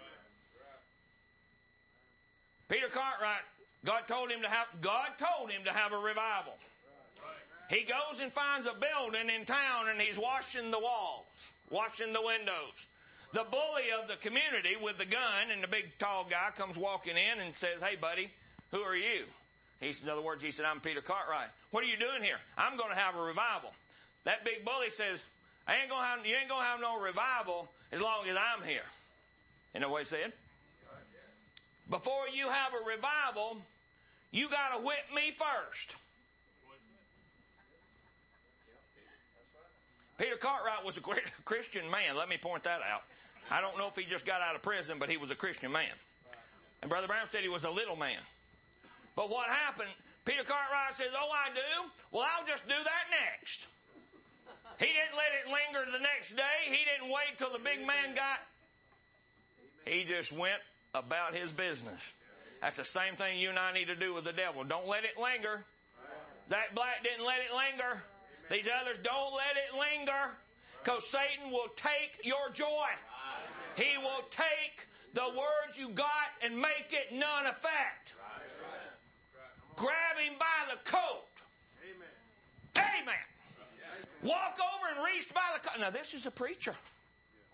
Peter Cartwright, God told him to have a revival. He goes and finds a building in town and he's washing the walls, washing the windows. The bully of the community with the gun and the big tall guy comes walking in and says, "Hey buddy, who are you?" In other words, he said, "I'm Peter Cartwright." "What are you doing here?" "I'm going to have a revival." That big bully says, you ain't going to have no revival as long as I'm here. You know what he said? Before you have a revival, you got to whip me first. Peter Cartwright was a Christian man. Let me point that out. I don't know if he just got out of prison, but he was a Christian man. And Brother Brown said he was a little man. But what happened, Peter Cartwright says, "Oh, I do? Well, I'll just do that next." He didn't let it linger the next day. He didn't wait till the big man got. He just went about his business. That's the same thing you and I need to do with the devil. Don't let it linger. That black didn't let it linger. These others don't let it linger. Because Satan will take your joy. He will take the words you got and make it none effect. Grab him by the coat. Amen. Walk over and reach by the coat. Now this is a preacher.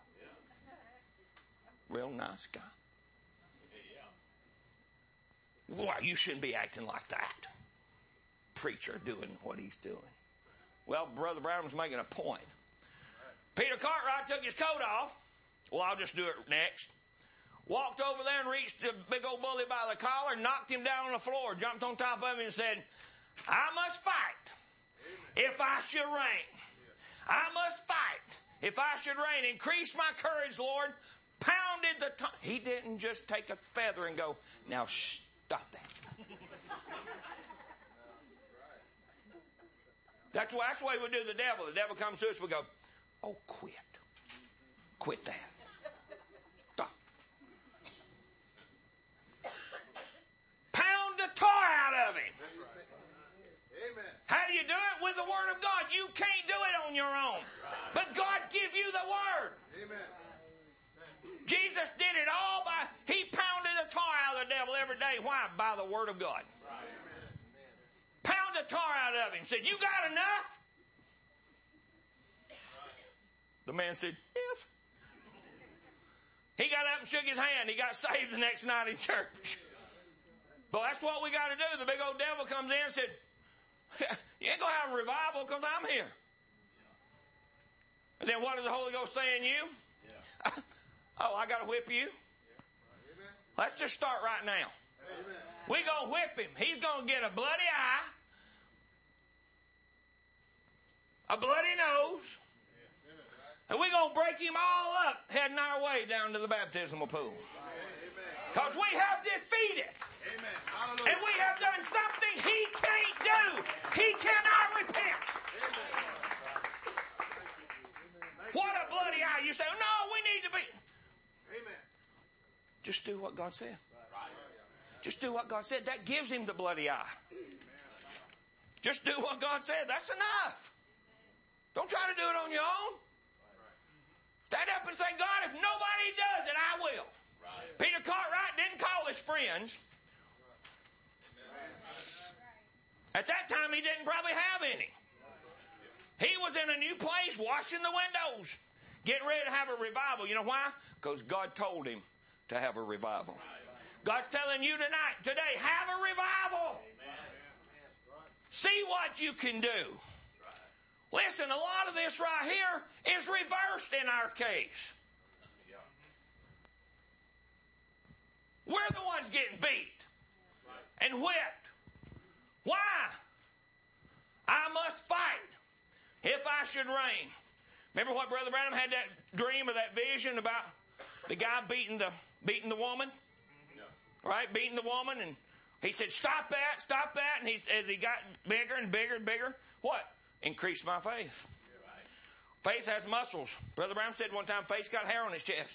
Real nice guy. Well, you shouldn't be acting like that. Preacher doing what he's doing. Well, Brother Branham's making a point. Peter Cartwright took his coat off. Well, I'll just do it next. Walked over there and reached the big old bully by the collar, knocked him down on the floor, jumped on top of him and said, I must fight if I should reign. I must fight if I should reign. Increase my courage, Lord. Pounded the he didn't just take a feather and go, now stop that. That's the way we do the devil. The devil comes to us, we go, oh, quit. Quit that. Stop. Pound the tar out of him. How do you do it? With the Word of God. You can't do it on your own. But God give you the Word. Jesus did it all by, he pounded the tar out of the devil every day. Why? By the Word of God. Pound the tar out of him. Said, you got enough? The man said, yes. He got up and shook his hand. He got saved the next night in church. But that's what we got to do. The big old devil comes in and said, you ain't going to have a revival because I'm here. And then what does the Holy Ghost say in you? Yeah. Oh, I got to whip you? Yeah. Let's just start right now. We're going to whip him. He's going to get a bloody eye, a bloody nose, and we're going to break him all up heading our way down to the baptismal pool. Because we have defeated. And we have done something he can't do. He cannot repent. What a bloody eye. You say, no, we need to be. Just do what God said. Just do what God said. That gives him the bloody eye. Just do what God said. That's enough. Don't try to do it on your own. Stand up and say, God, if nobody does it, I will. Peter Cartwright didn't call his friends. At that time, he didn't probably have any. He was in a new place, washing the windows, getting ready to have a revival. You know why? Because God told him to have a revival. God's telling you today, have a revival. See what you can do. Listen, a lot of this right here is reversed in our case. We're the ones getting beat and whipped. Why? I must fight if I should reign. Remember what Brother Branham had that dream or that vision about the guy beating the woman? Right? Beating the woman, and he said, stop that. And as he got bigger and bigger and bigger, what? Increased my faith. Faith has muscles. Brother Branham said one time, faith's got hair on his chest.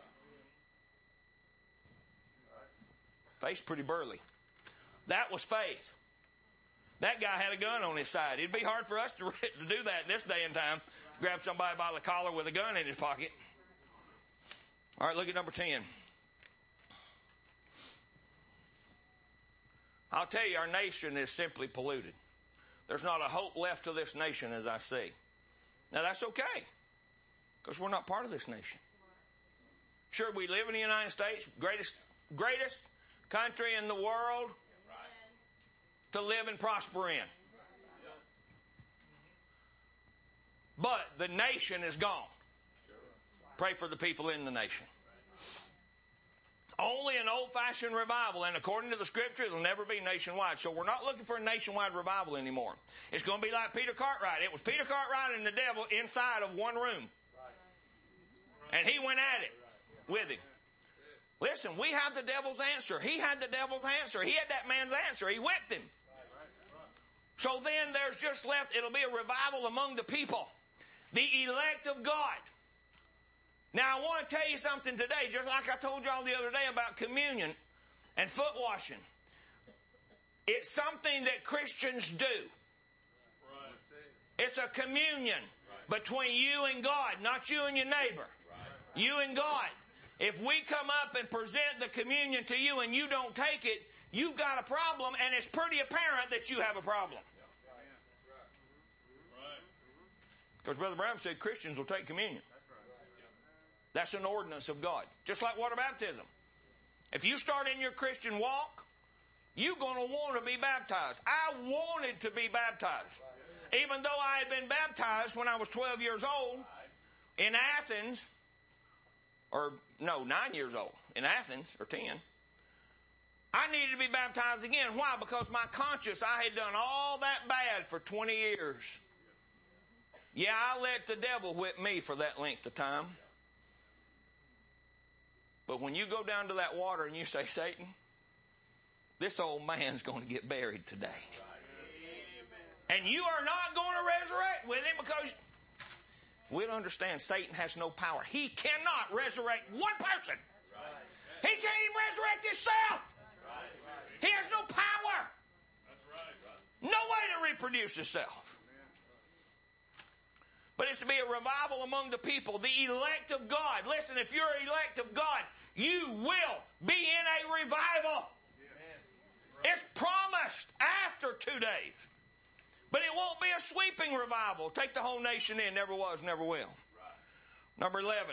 Faith's pretty burly. That was faith. That guy had a gun on his side. It'd be hard for us to do that in this day and time. Grab somebody by the collar with a gun in his pocket. All right, look at number 10. I'll tell you, our nation is simply polluted. There's not a hope left to this nation as I see. Now, that's okay, because we're not part of this nation. Sure, we live in the United States, greatest country in the world to live and prosper in. But the nation is gone. Pray for the people in the nation. Only an old-fashioned revival, and according to the Scripture, it'll never be nationwide. So we're not looking for a nationwide revival anymore. It's going to be like Peter Cartwright. It was Peter Cartwright and the devil inside of one room. And he went at it with him. Listen, we have the devil's answer. He had the devil's answer. He had that man's answer. He whipped him. So then there's just left, it'll be a revival among the people. The elect of God. Now, I want to tell you something today, just like I told y'all the other day about communion and foot washing. It's something that Christians do. It's a communion between you and God, not you and your neighbor. You and God. If we come up and present the communion to you and you don't take it, you've got a problem, and it's pretty apparent that you have a problem. Because Brother Branham said Christians will take communion. That's an ordinance of God. Just like water baptism. If you start in your Christian walk you're going to want to be baptized. I wanted to be baptized. Even though I had been baptized when I was 12 years old in Athens, 9 years old in Athens, or 10. I needed to be baptized again. Why? Because my conscience, I had done all that bad for 20 years. Yeah, I let the devil whip me for that length of time. But when you go down to that water and you say, Satan, this old man's going to get buried today. And you are not going to resurrect with him, because we don't understand Satan has no power. He cannot resurrect one person. He can't even resurrect himself. He has no power. No way to reproduce himself. But it's to be a revival among the people, the elect of God. Listen, if you're elect of God, you will be in a revival. It's promised after 2 days. But it won't be a sweeping revival. Take the whole nation in. Never was, never will. Number 11.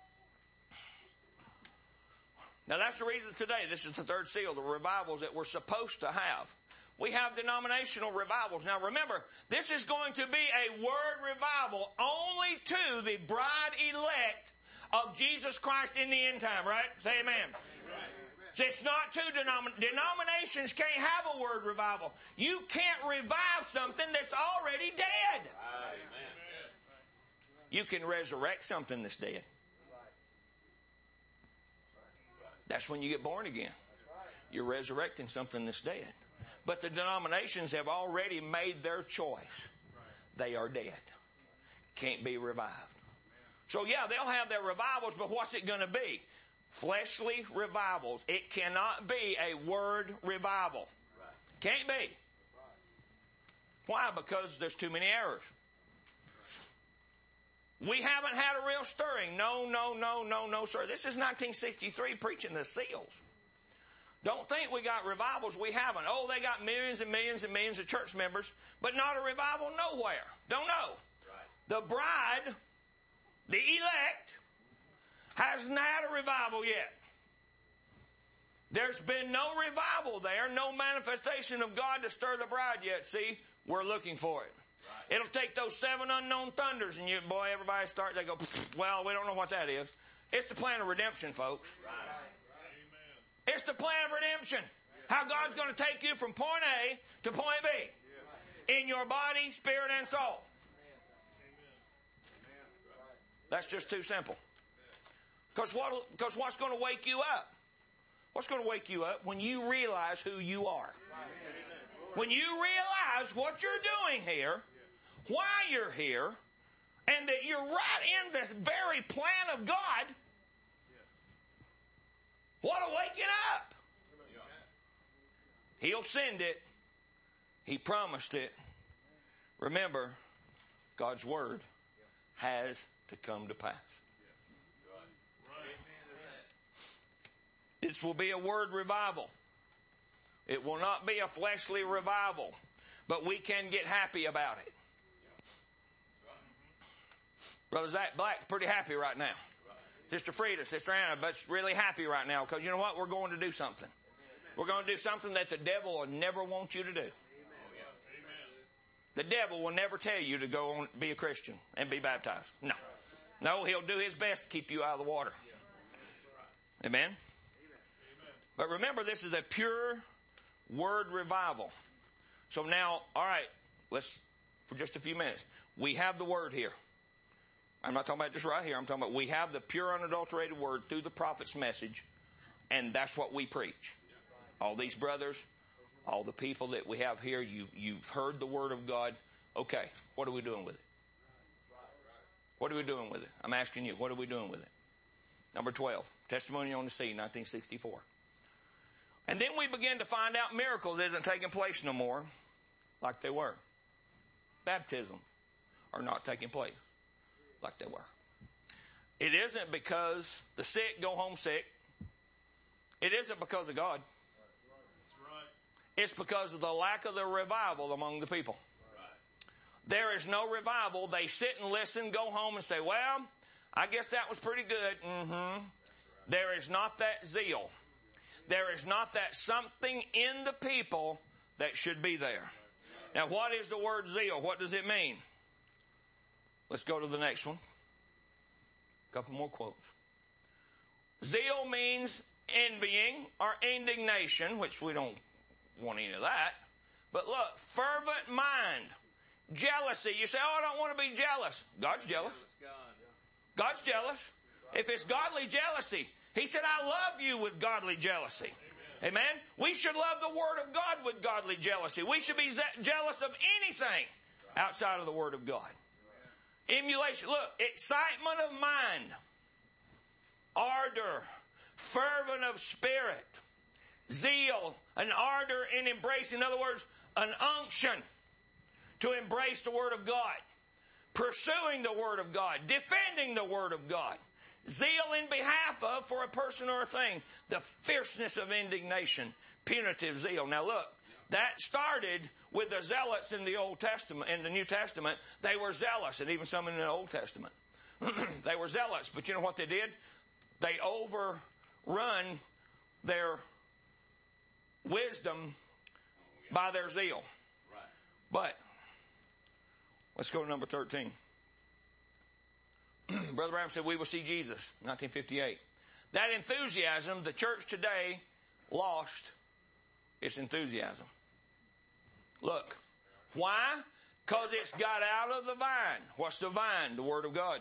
Now that's the reason today, this is the third seal, the revivals that we're supposed to have. We have denominational revivals. Now remember, this is going to be a word revival only to the bride elect of Jesus Christ in the end time, right? Say amen. So it's not two denominations can't have a word revival. You can't revive something that's already dead. Amen. You can resurrect something that's dead. That's when you get born again. You're resurrecting something that's dead. But the denominations have already made their choice. They are dead. Can't be revived. So yeah, they'll have their revivals, but what's it going to be? Fleshly revivals. It cannot be a word revival. Can't be. Why? Because there's too many errors. We haven't had a real stirring. No, sir. This is 1963 preaching the seals. Don't think we got revivals. We haven't. Oh, they got millions and millions and millions of church members, but not a revival nowhere. Don't know. The bride, the elect, hasn't had a revival yet. There's been no revival there, no manifestation of God to stir the bride yet. See, we're looking for it. It'll take those 7 unknown thunders, and everybody they go, well, we don't know what that is. It's the plan of redemption, folks. It's the plan of redemption. How God's going to take you from point A to point B. In your body, spirit, and soul. That's just too simple. Because what's going to wake you up? What's going to wake you up? When you realize who you are. When you realize what you're doing here, why you're here, and that you're right in this very plan of God, what a waking up. He'll send it. He promised it. Remember, God's word has to come to pass. This will be a word revival. It will not be a fleshly revival, but we can get happy about it. Brother Zach Black's pretty happy right now. Sister Frida, Sister Anna, but really happy right now because you know what? We're going to do something. We're going to do something that the devil will never want you to do. The devil will never tell you to go on be a Christian and be baptized. No, he'll do his best to keep you out of the water. Amen? But remember, this is a pure word revival. So now, all right, let's, for just a few minutes, we have the word here. I'm not talking about just right here. I'm talking about we have the pure, unadulterated word through the prophet's message, and that's what we preach. All these brothers, all the people that we have here, you've heard the word of God. Okay, what are we doing with it? What are we doing with it? I'm asking you, what are we doing with it? Number 12, Testimony on the Sea, 1964. And then we begin to find out miracles isn't taking place no more like they were. Baptisms are not taking place like they were. It isn't because the sick go home sick. It isn't because of God. It's because of the lack of the revival among the people. There is no revival. They sit and listen, go home and say, well, I guess that was pretty good. There is not that zeal. There is not that something in the people that should be there. Now, what is the word zeal? What does it mean? Let's go to the next one. A couple more quotes. Zeal means envying or indignation, which we don't want any of that. But look, fervent mind, jealousy. You say, oh, I don't want to be jealous. God's jealous. God's jealous. If it's godly jealousy, He said, I love you with godly jealousy. Amen? We should love the Word of God with godly jealousy. We should be jealous of anything outside of the Word of God. Emulation. Look, excitement of mind, ardor, fervent of spirit, zeal, an ardor in embrace. In other words, an unction to embrace the Word of God, pursuing the Word of God, defending the Word of God, zeal in behalf of, for a person or a thing, the fierceness of indignation, punitive zeal. Now look, that started with the zealots in the Old Testament, in the New Testament. They were zealous, and even some in the Old Testament. They were zealous, but you know what they did? They overrun their wisdom by their zeal. But let's go to number 13. Brother Branham said, we will see Jesus, 1958. That enthusiasm, the church today lost its enthusiasm. Look, why? Because it's got out of the vine. What's the vine? The Word of God.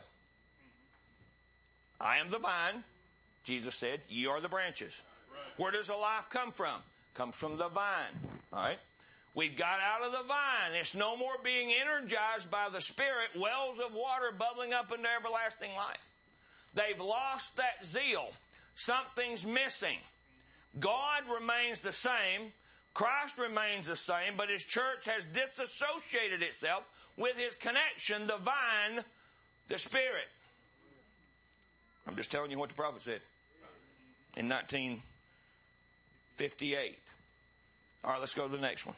I am the vine, Jesus said. Ye are the branches. Where does the life come from? Comes from the vine. All right? We've got out of the vine. It's no more being energized by the Spirit, wells of water bubbling up into everlasting life. They've lost that zeal. Something's missing. God remains the same. Christ remains the same, but His church has disassociated itself with His connection, the vine, the Spirit. I'm just telling you what the prophet said in 1958. All right, let's go to the next one.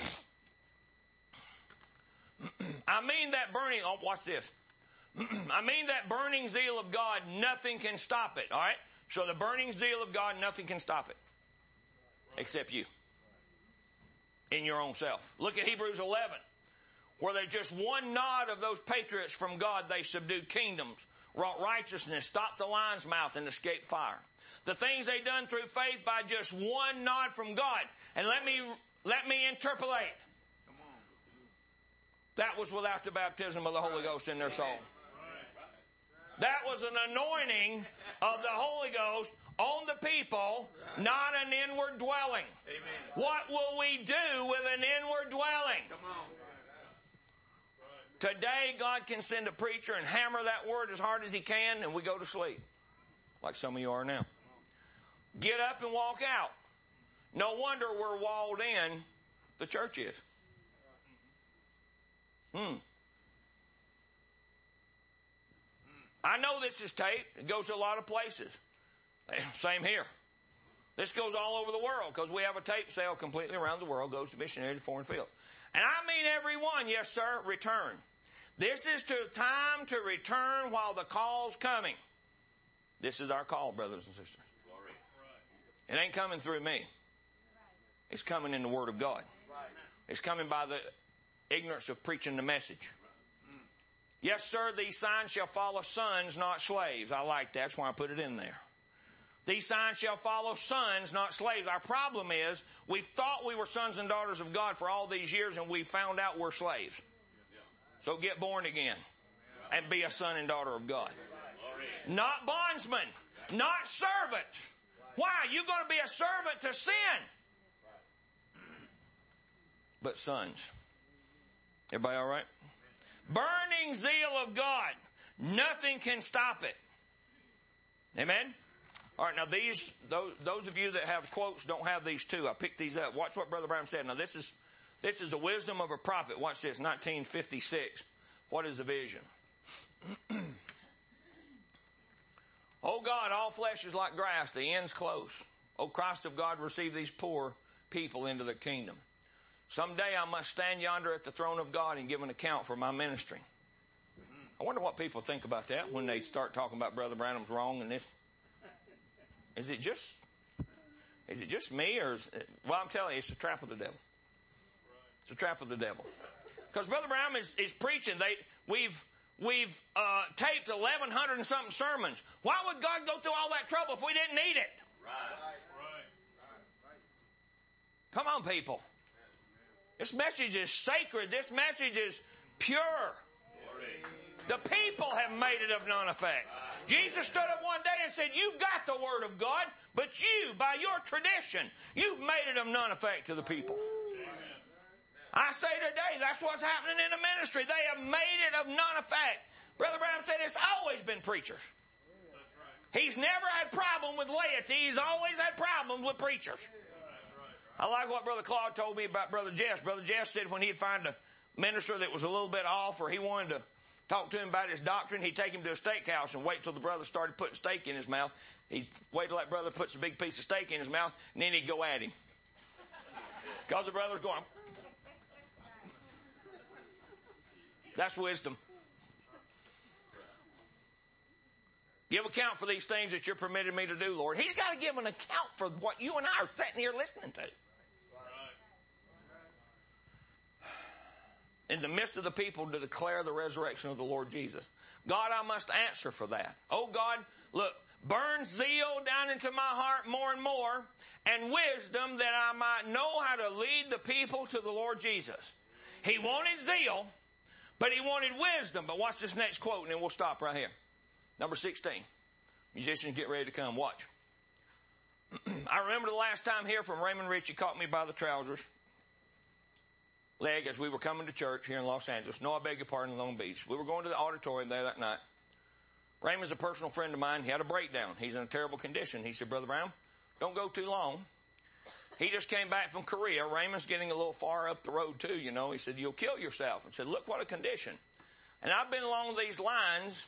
I mean that burning, oh, watch this. I mean that burning zeal of God, nothing can stop it, all right? So the burning zeal of God, nothing can stop it. Except you. In your own self. Look at Hebrews 11, where there's just one nod of those patriots from God. They subdued kingdoms, wrought righteousness, stopped the lion's mouth, and escaped fire. The things they done through faith by just one nod from God. And let me interpolate. That was without the baptism of the Holy Ghost in their soul. That was an anointing of the Holy Ghost on the people, not an inward dwelling. What will we do with an inward dwelling? Today, God can send a preacher and hammer that word as hard as He can, and we go to sleep, like some of you are now. Get up and walk out. No wonder we're walled in. The church is. I know this is taped. It goes to a lot of places. Same here. This goes all over the world because we have a tape sale completely around the world. Goes to missionary to foreign field. And I mean everyone, yes sir, return. This is time to return while the call's coming. This is our call, brothers and sisters. It ain't coming through me. It's coming in the Word of God. It's coming by the ignorance of preaching the message. Yes, sir, these signs shall follow sons, not slaves. I like that. That's why I put it in there. These signs shall follow sons, not slaves. Our problem is we've thought we were sons and daughters of God for all these years, and we found out we're slaves. So get born again and be a son and daughter of God. Not bondsmen, not servants. Why? You're going to be a servant to sin. But sons. Everybody all right? Burning zeal of God. Nothing can stop it. Amen? All right, now those of you that have quotes don't have these two. I picked these up. Watch what Brother Branham said. Now this is the wisdom of a prophet. Watch this, 1956. What is the vision? Oh God, all flesh is like grass. The end's close. Oh Christ of God, receive these poor people into the kingdom. Someday I must stand yonder at the throne of God and give an account for my ministry. I wonder what people think about that when they start talking about Brother Branham's wrong and this. Is it just Is it just me, or well, I'm telling you, it's a trap of the devil. It's a trap of the devil. Because Brother Brown is preaching. We've taped 1,100 and something sermons. Why would God go through all that trouble if we didn't need it? Come on, people. This message is sacred. This message is pure. The people have made it of none effect. Jesus stood up one day and said, you've got the Word of God, but you, by your tradition, you've made it of none effect to the people. I say today, that's what's happening in the ministry. They have made it of none effect. Brother Brown said it's always been preachers. He's never had problem with laity. He's always had problems with preachers. I like what Brother Claude told me about Brother Jess. Brother Jess said when he'd find a minister that was a little bit off, or he wanted to talk to him about his doctrine, he'd take him to a steakhouse and wait till the brother started putting steak in his mouth. He'd wait till that brother puts a big piece of steak in his mouth, and then he'd go at him. Because the brother's going, that's wisdom. Give account for these things that you're permitted me to do, Lord. He's got to give an account for what you and I are sitting here listening to. In the midst of the people to declare the resurrection of the Lord Jesus. God, I must answer for that. Oh God, look, burn zeal down into my heart more and more, and wisdom that I might know how to lead the people to the Lord Jesus. He wanted zeal, but he wanted wisdom. But watch this next quote, and then we'll stop right here. Number 16. Musicians, get ready to come. Watch. I remember the last time here from Raymond Ritchie caught me by the trousers leg as we were coming to church here in Los Angeles. No, I beg your pardon, Long Beach. We were going to the auditorium there that night. Raymond's a personal friend of mine. He had a breakdown. He's in a terrible condition. He said, Brother Brown, don't go too long. He just came back from Korea. Raymond's getting a little far up the road too, you know. He said, you'll kill yourself. I said, look what a condition. And I've been along these lines.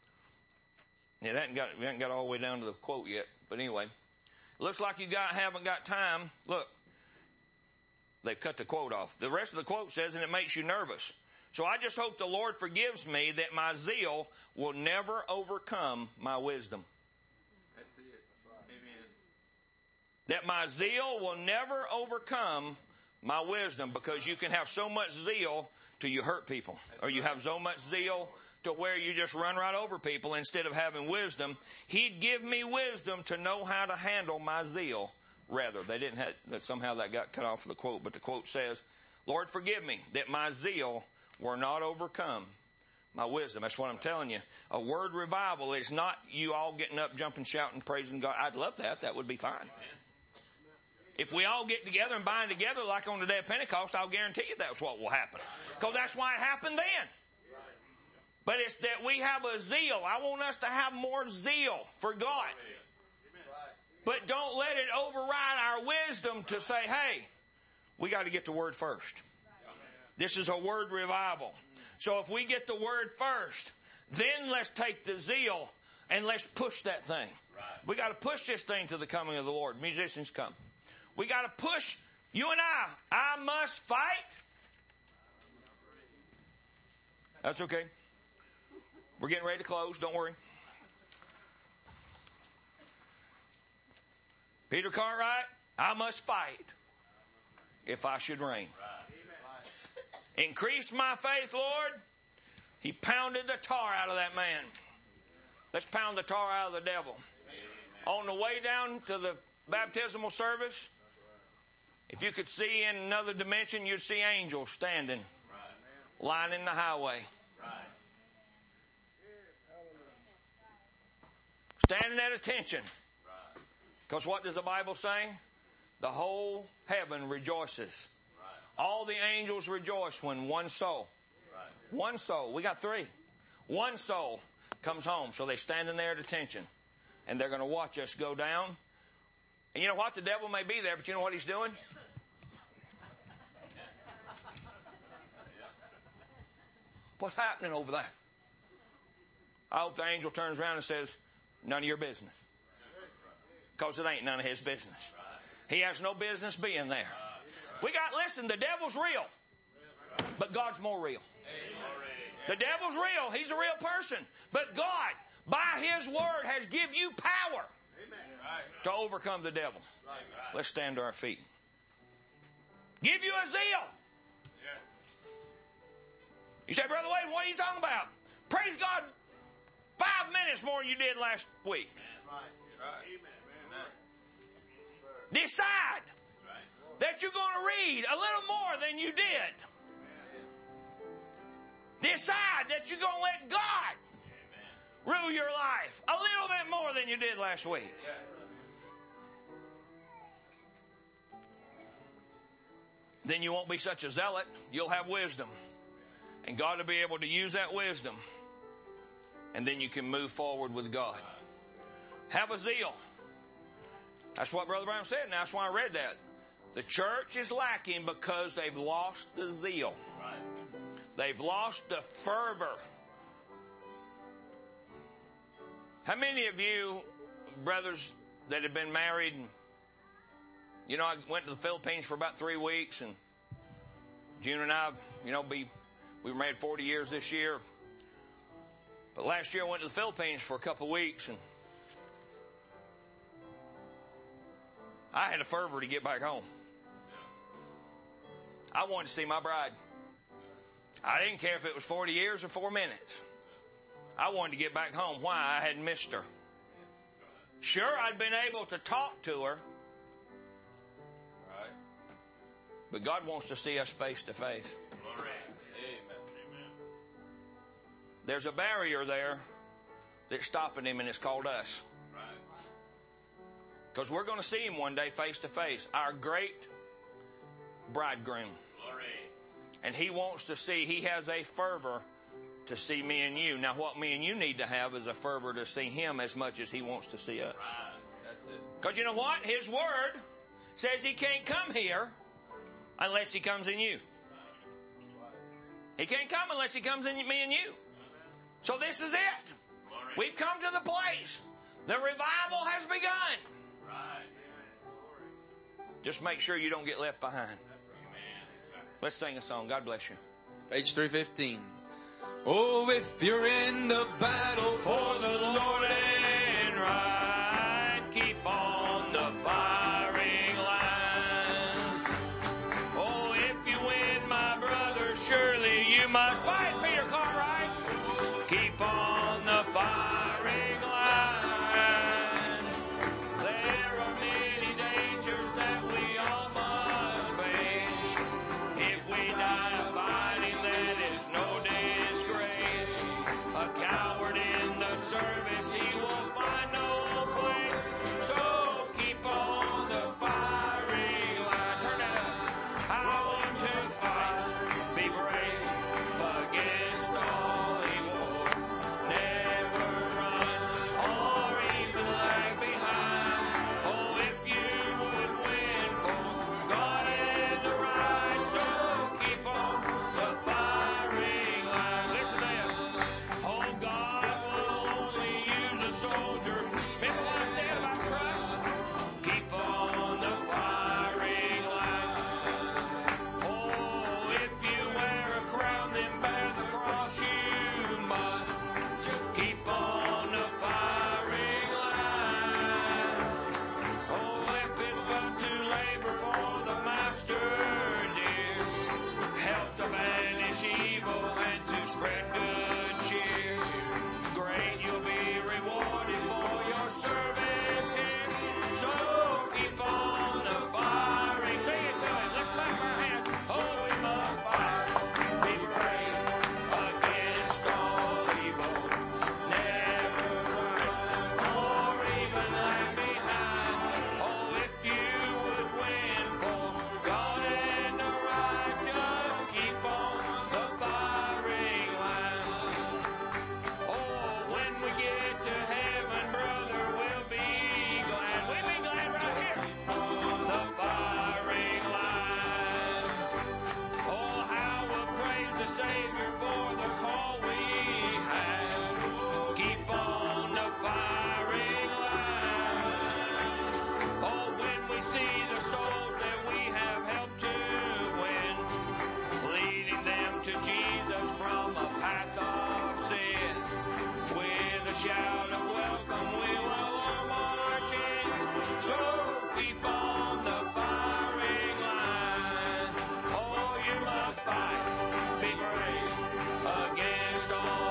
Yeah, we haven't got all the way down to the quote yet. But anyway, looks like you haven't got time. Look. They've cut the quote off. The rest of the quote says, and it makes you nervous. So I just hope the Lord forgives me that my zeal will never overcome my wisdom. That's it. Amen. That my zeal will never overcome my wisdom, because you can have so much zeal till you hurt people. Or you have so much zeal to where you just run right over people instead of having wisdom. He'd give me wisdom to know how to handle my zeal. Rather, they didn't have, somehow that got cut off of the quote, but the quote says, Lord, forgive me that my zeal will not overcome my wisdom. That's what I'm telling you. A word revival is not you all getting up, jumping, shouting, praising God. I'd love that. That would be fine. If we all get together and bind together like on the day of Pentecost, I'll guarantee you that's what will happen. Because that's why it happened then. But it's that we have a zeal. I want us to have more zeal for God. But don't let it override our wisdom to say, hey, we got to get the word first. This is a word revival. So if we get the word first, then let's take the zeal and let's push that thing. We got to push this thing to the coming of the Lord. Musicians, come. We got to push. You and I must fight. That's okay. We're getting ready to close. Don't worry. Peter Cartwright, I must fight if I should reign. Increase my faith, Lord. He pounded the tar out of that man. Let's pound the tar out of the devil. On the way down to the baptismal service, if you could see in another dimension, you'd see angels standing, lining the highway. Standing at attention. Because what does the Bible say? The whole heaven rejoices. All the angels rejoice when one soul. One soul. We got 3. One soul comes home. So they're standing there at attention. And they're going to watch us go down. And you know what? The devil may be there, but you know what he's doing? What's happening over there? I hope the angel turns around and says, none of your business. Because it ain't none of his business. He has no business being there. Listen, the devil's real. But God's more real. The devil's real. He's a real person. But God, by his word, has give you power to overcome the devil. Let's stand to our feet. Give you a zeal. You say, Brother Wade, what are you talking about? Praise God 5 minutes more than you did last week. Decide that you're going to read a little more than you did. Decide that you're going to let God rule your life a little bit more than you did last week. Then you won't be such a zealot. You'll have wisdom. And God will be able to use that wisdom. And then you can move forward with God. Have a zeal. That's what Brother Brown said, and that's why I read that. The church is lacking because they've lost the zeal. They've lost the fervor. How many of you, brothers that have been married, you know, I went to the Philippines for about 3 weeks, and June and I, you know, we were married 40 years this year. But last year I went to the Philippines for a couple of weeks, and I had a fervor to get back home. I wanted to see my bride. I didn't care if it was 40 years or 4 minutes. I wanted to get back home. Why? I had missed her. Sure, I'd been able to talk to her. But God wants to see us face to face. There's a barrier there that's stopping Him, and it's called us. Because we're going to see Him one day face to face. Our great bridegroom. And He wants to see, He has a fervor to see me and you. Now what me and you need to have is a fervor to see Him as much as He wants to see us. Because you know what? His Word says He can't come here unless He comes in you. He can't come unless He comes in me and you. So this is it. We've come to the place. The revival has begun. Just make sure you don't get left behind. Let's sing a song. God bless you. Page 315. Oh, if you're in the battle for the Lord and right, keep on the firing line. Oh, if you win, my brother, surely you must fight, Peter Cartwright. Keep on the firing line. There are many dangers that we all must face. If we die fighting, that is no disgrace. A coward in the service, he will find no place. So keep on the firing line. Turn that up. I want to fight, be brave against all evil. Never run or even lag behind. Oh, if you would win for God and the right, so keep on the firing line. Listen to this. Oh, God will only use a soldier. Remember what I said about trust? Keep on the firing line. Oh, if you wear a crown, then bear the cross you must. Just keep on the firing line. Oh, if it's but to labor for the Master dear, help to banish evil and to spread good cheer. Great you'll be rewarded for star.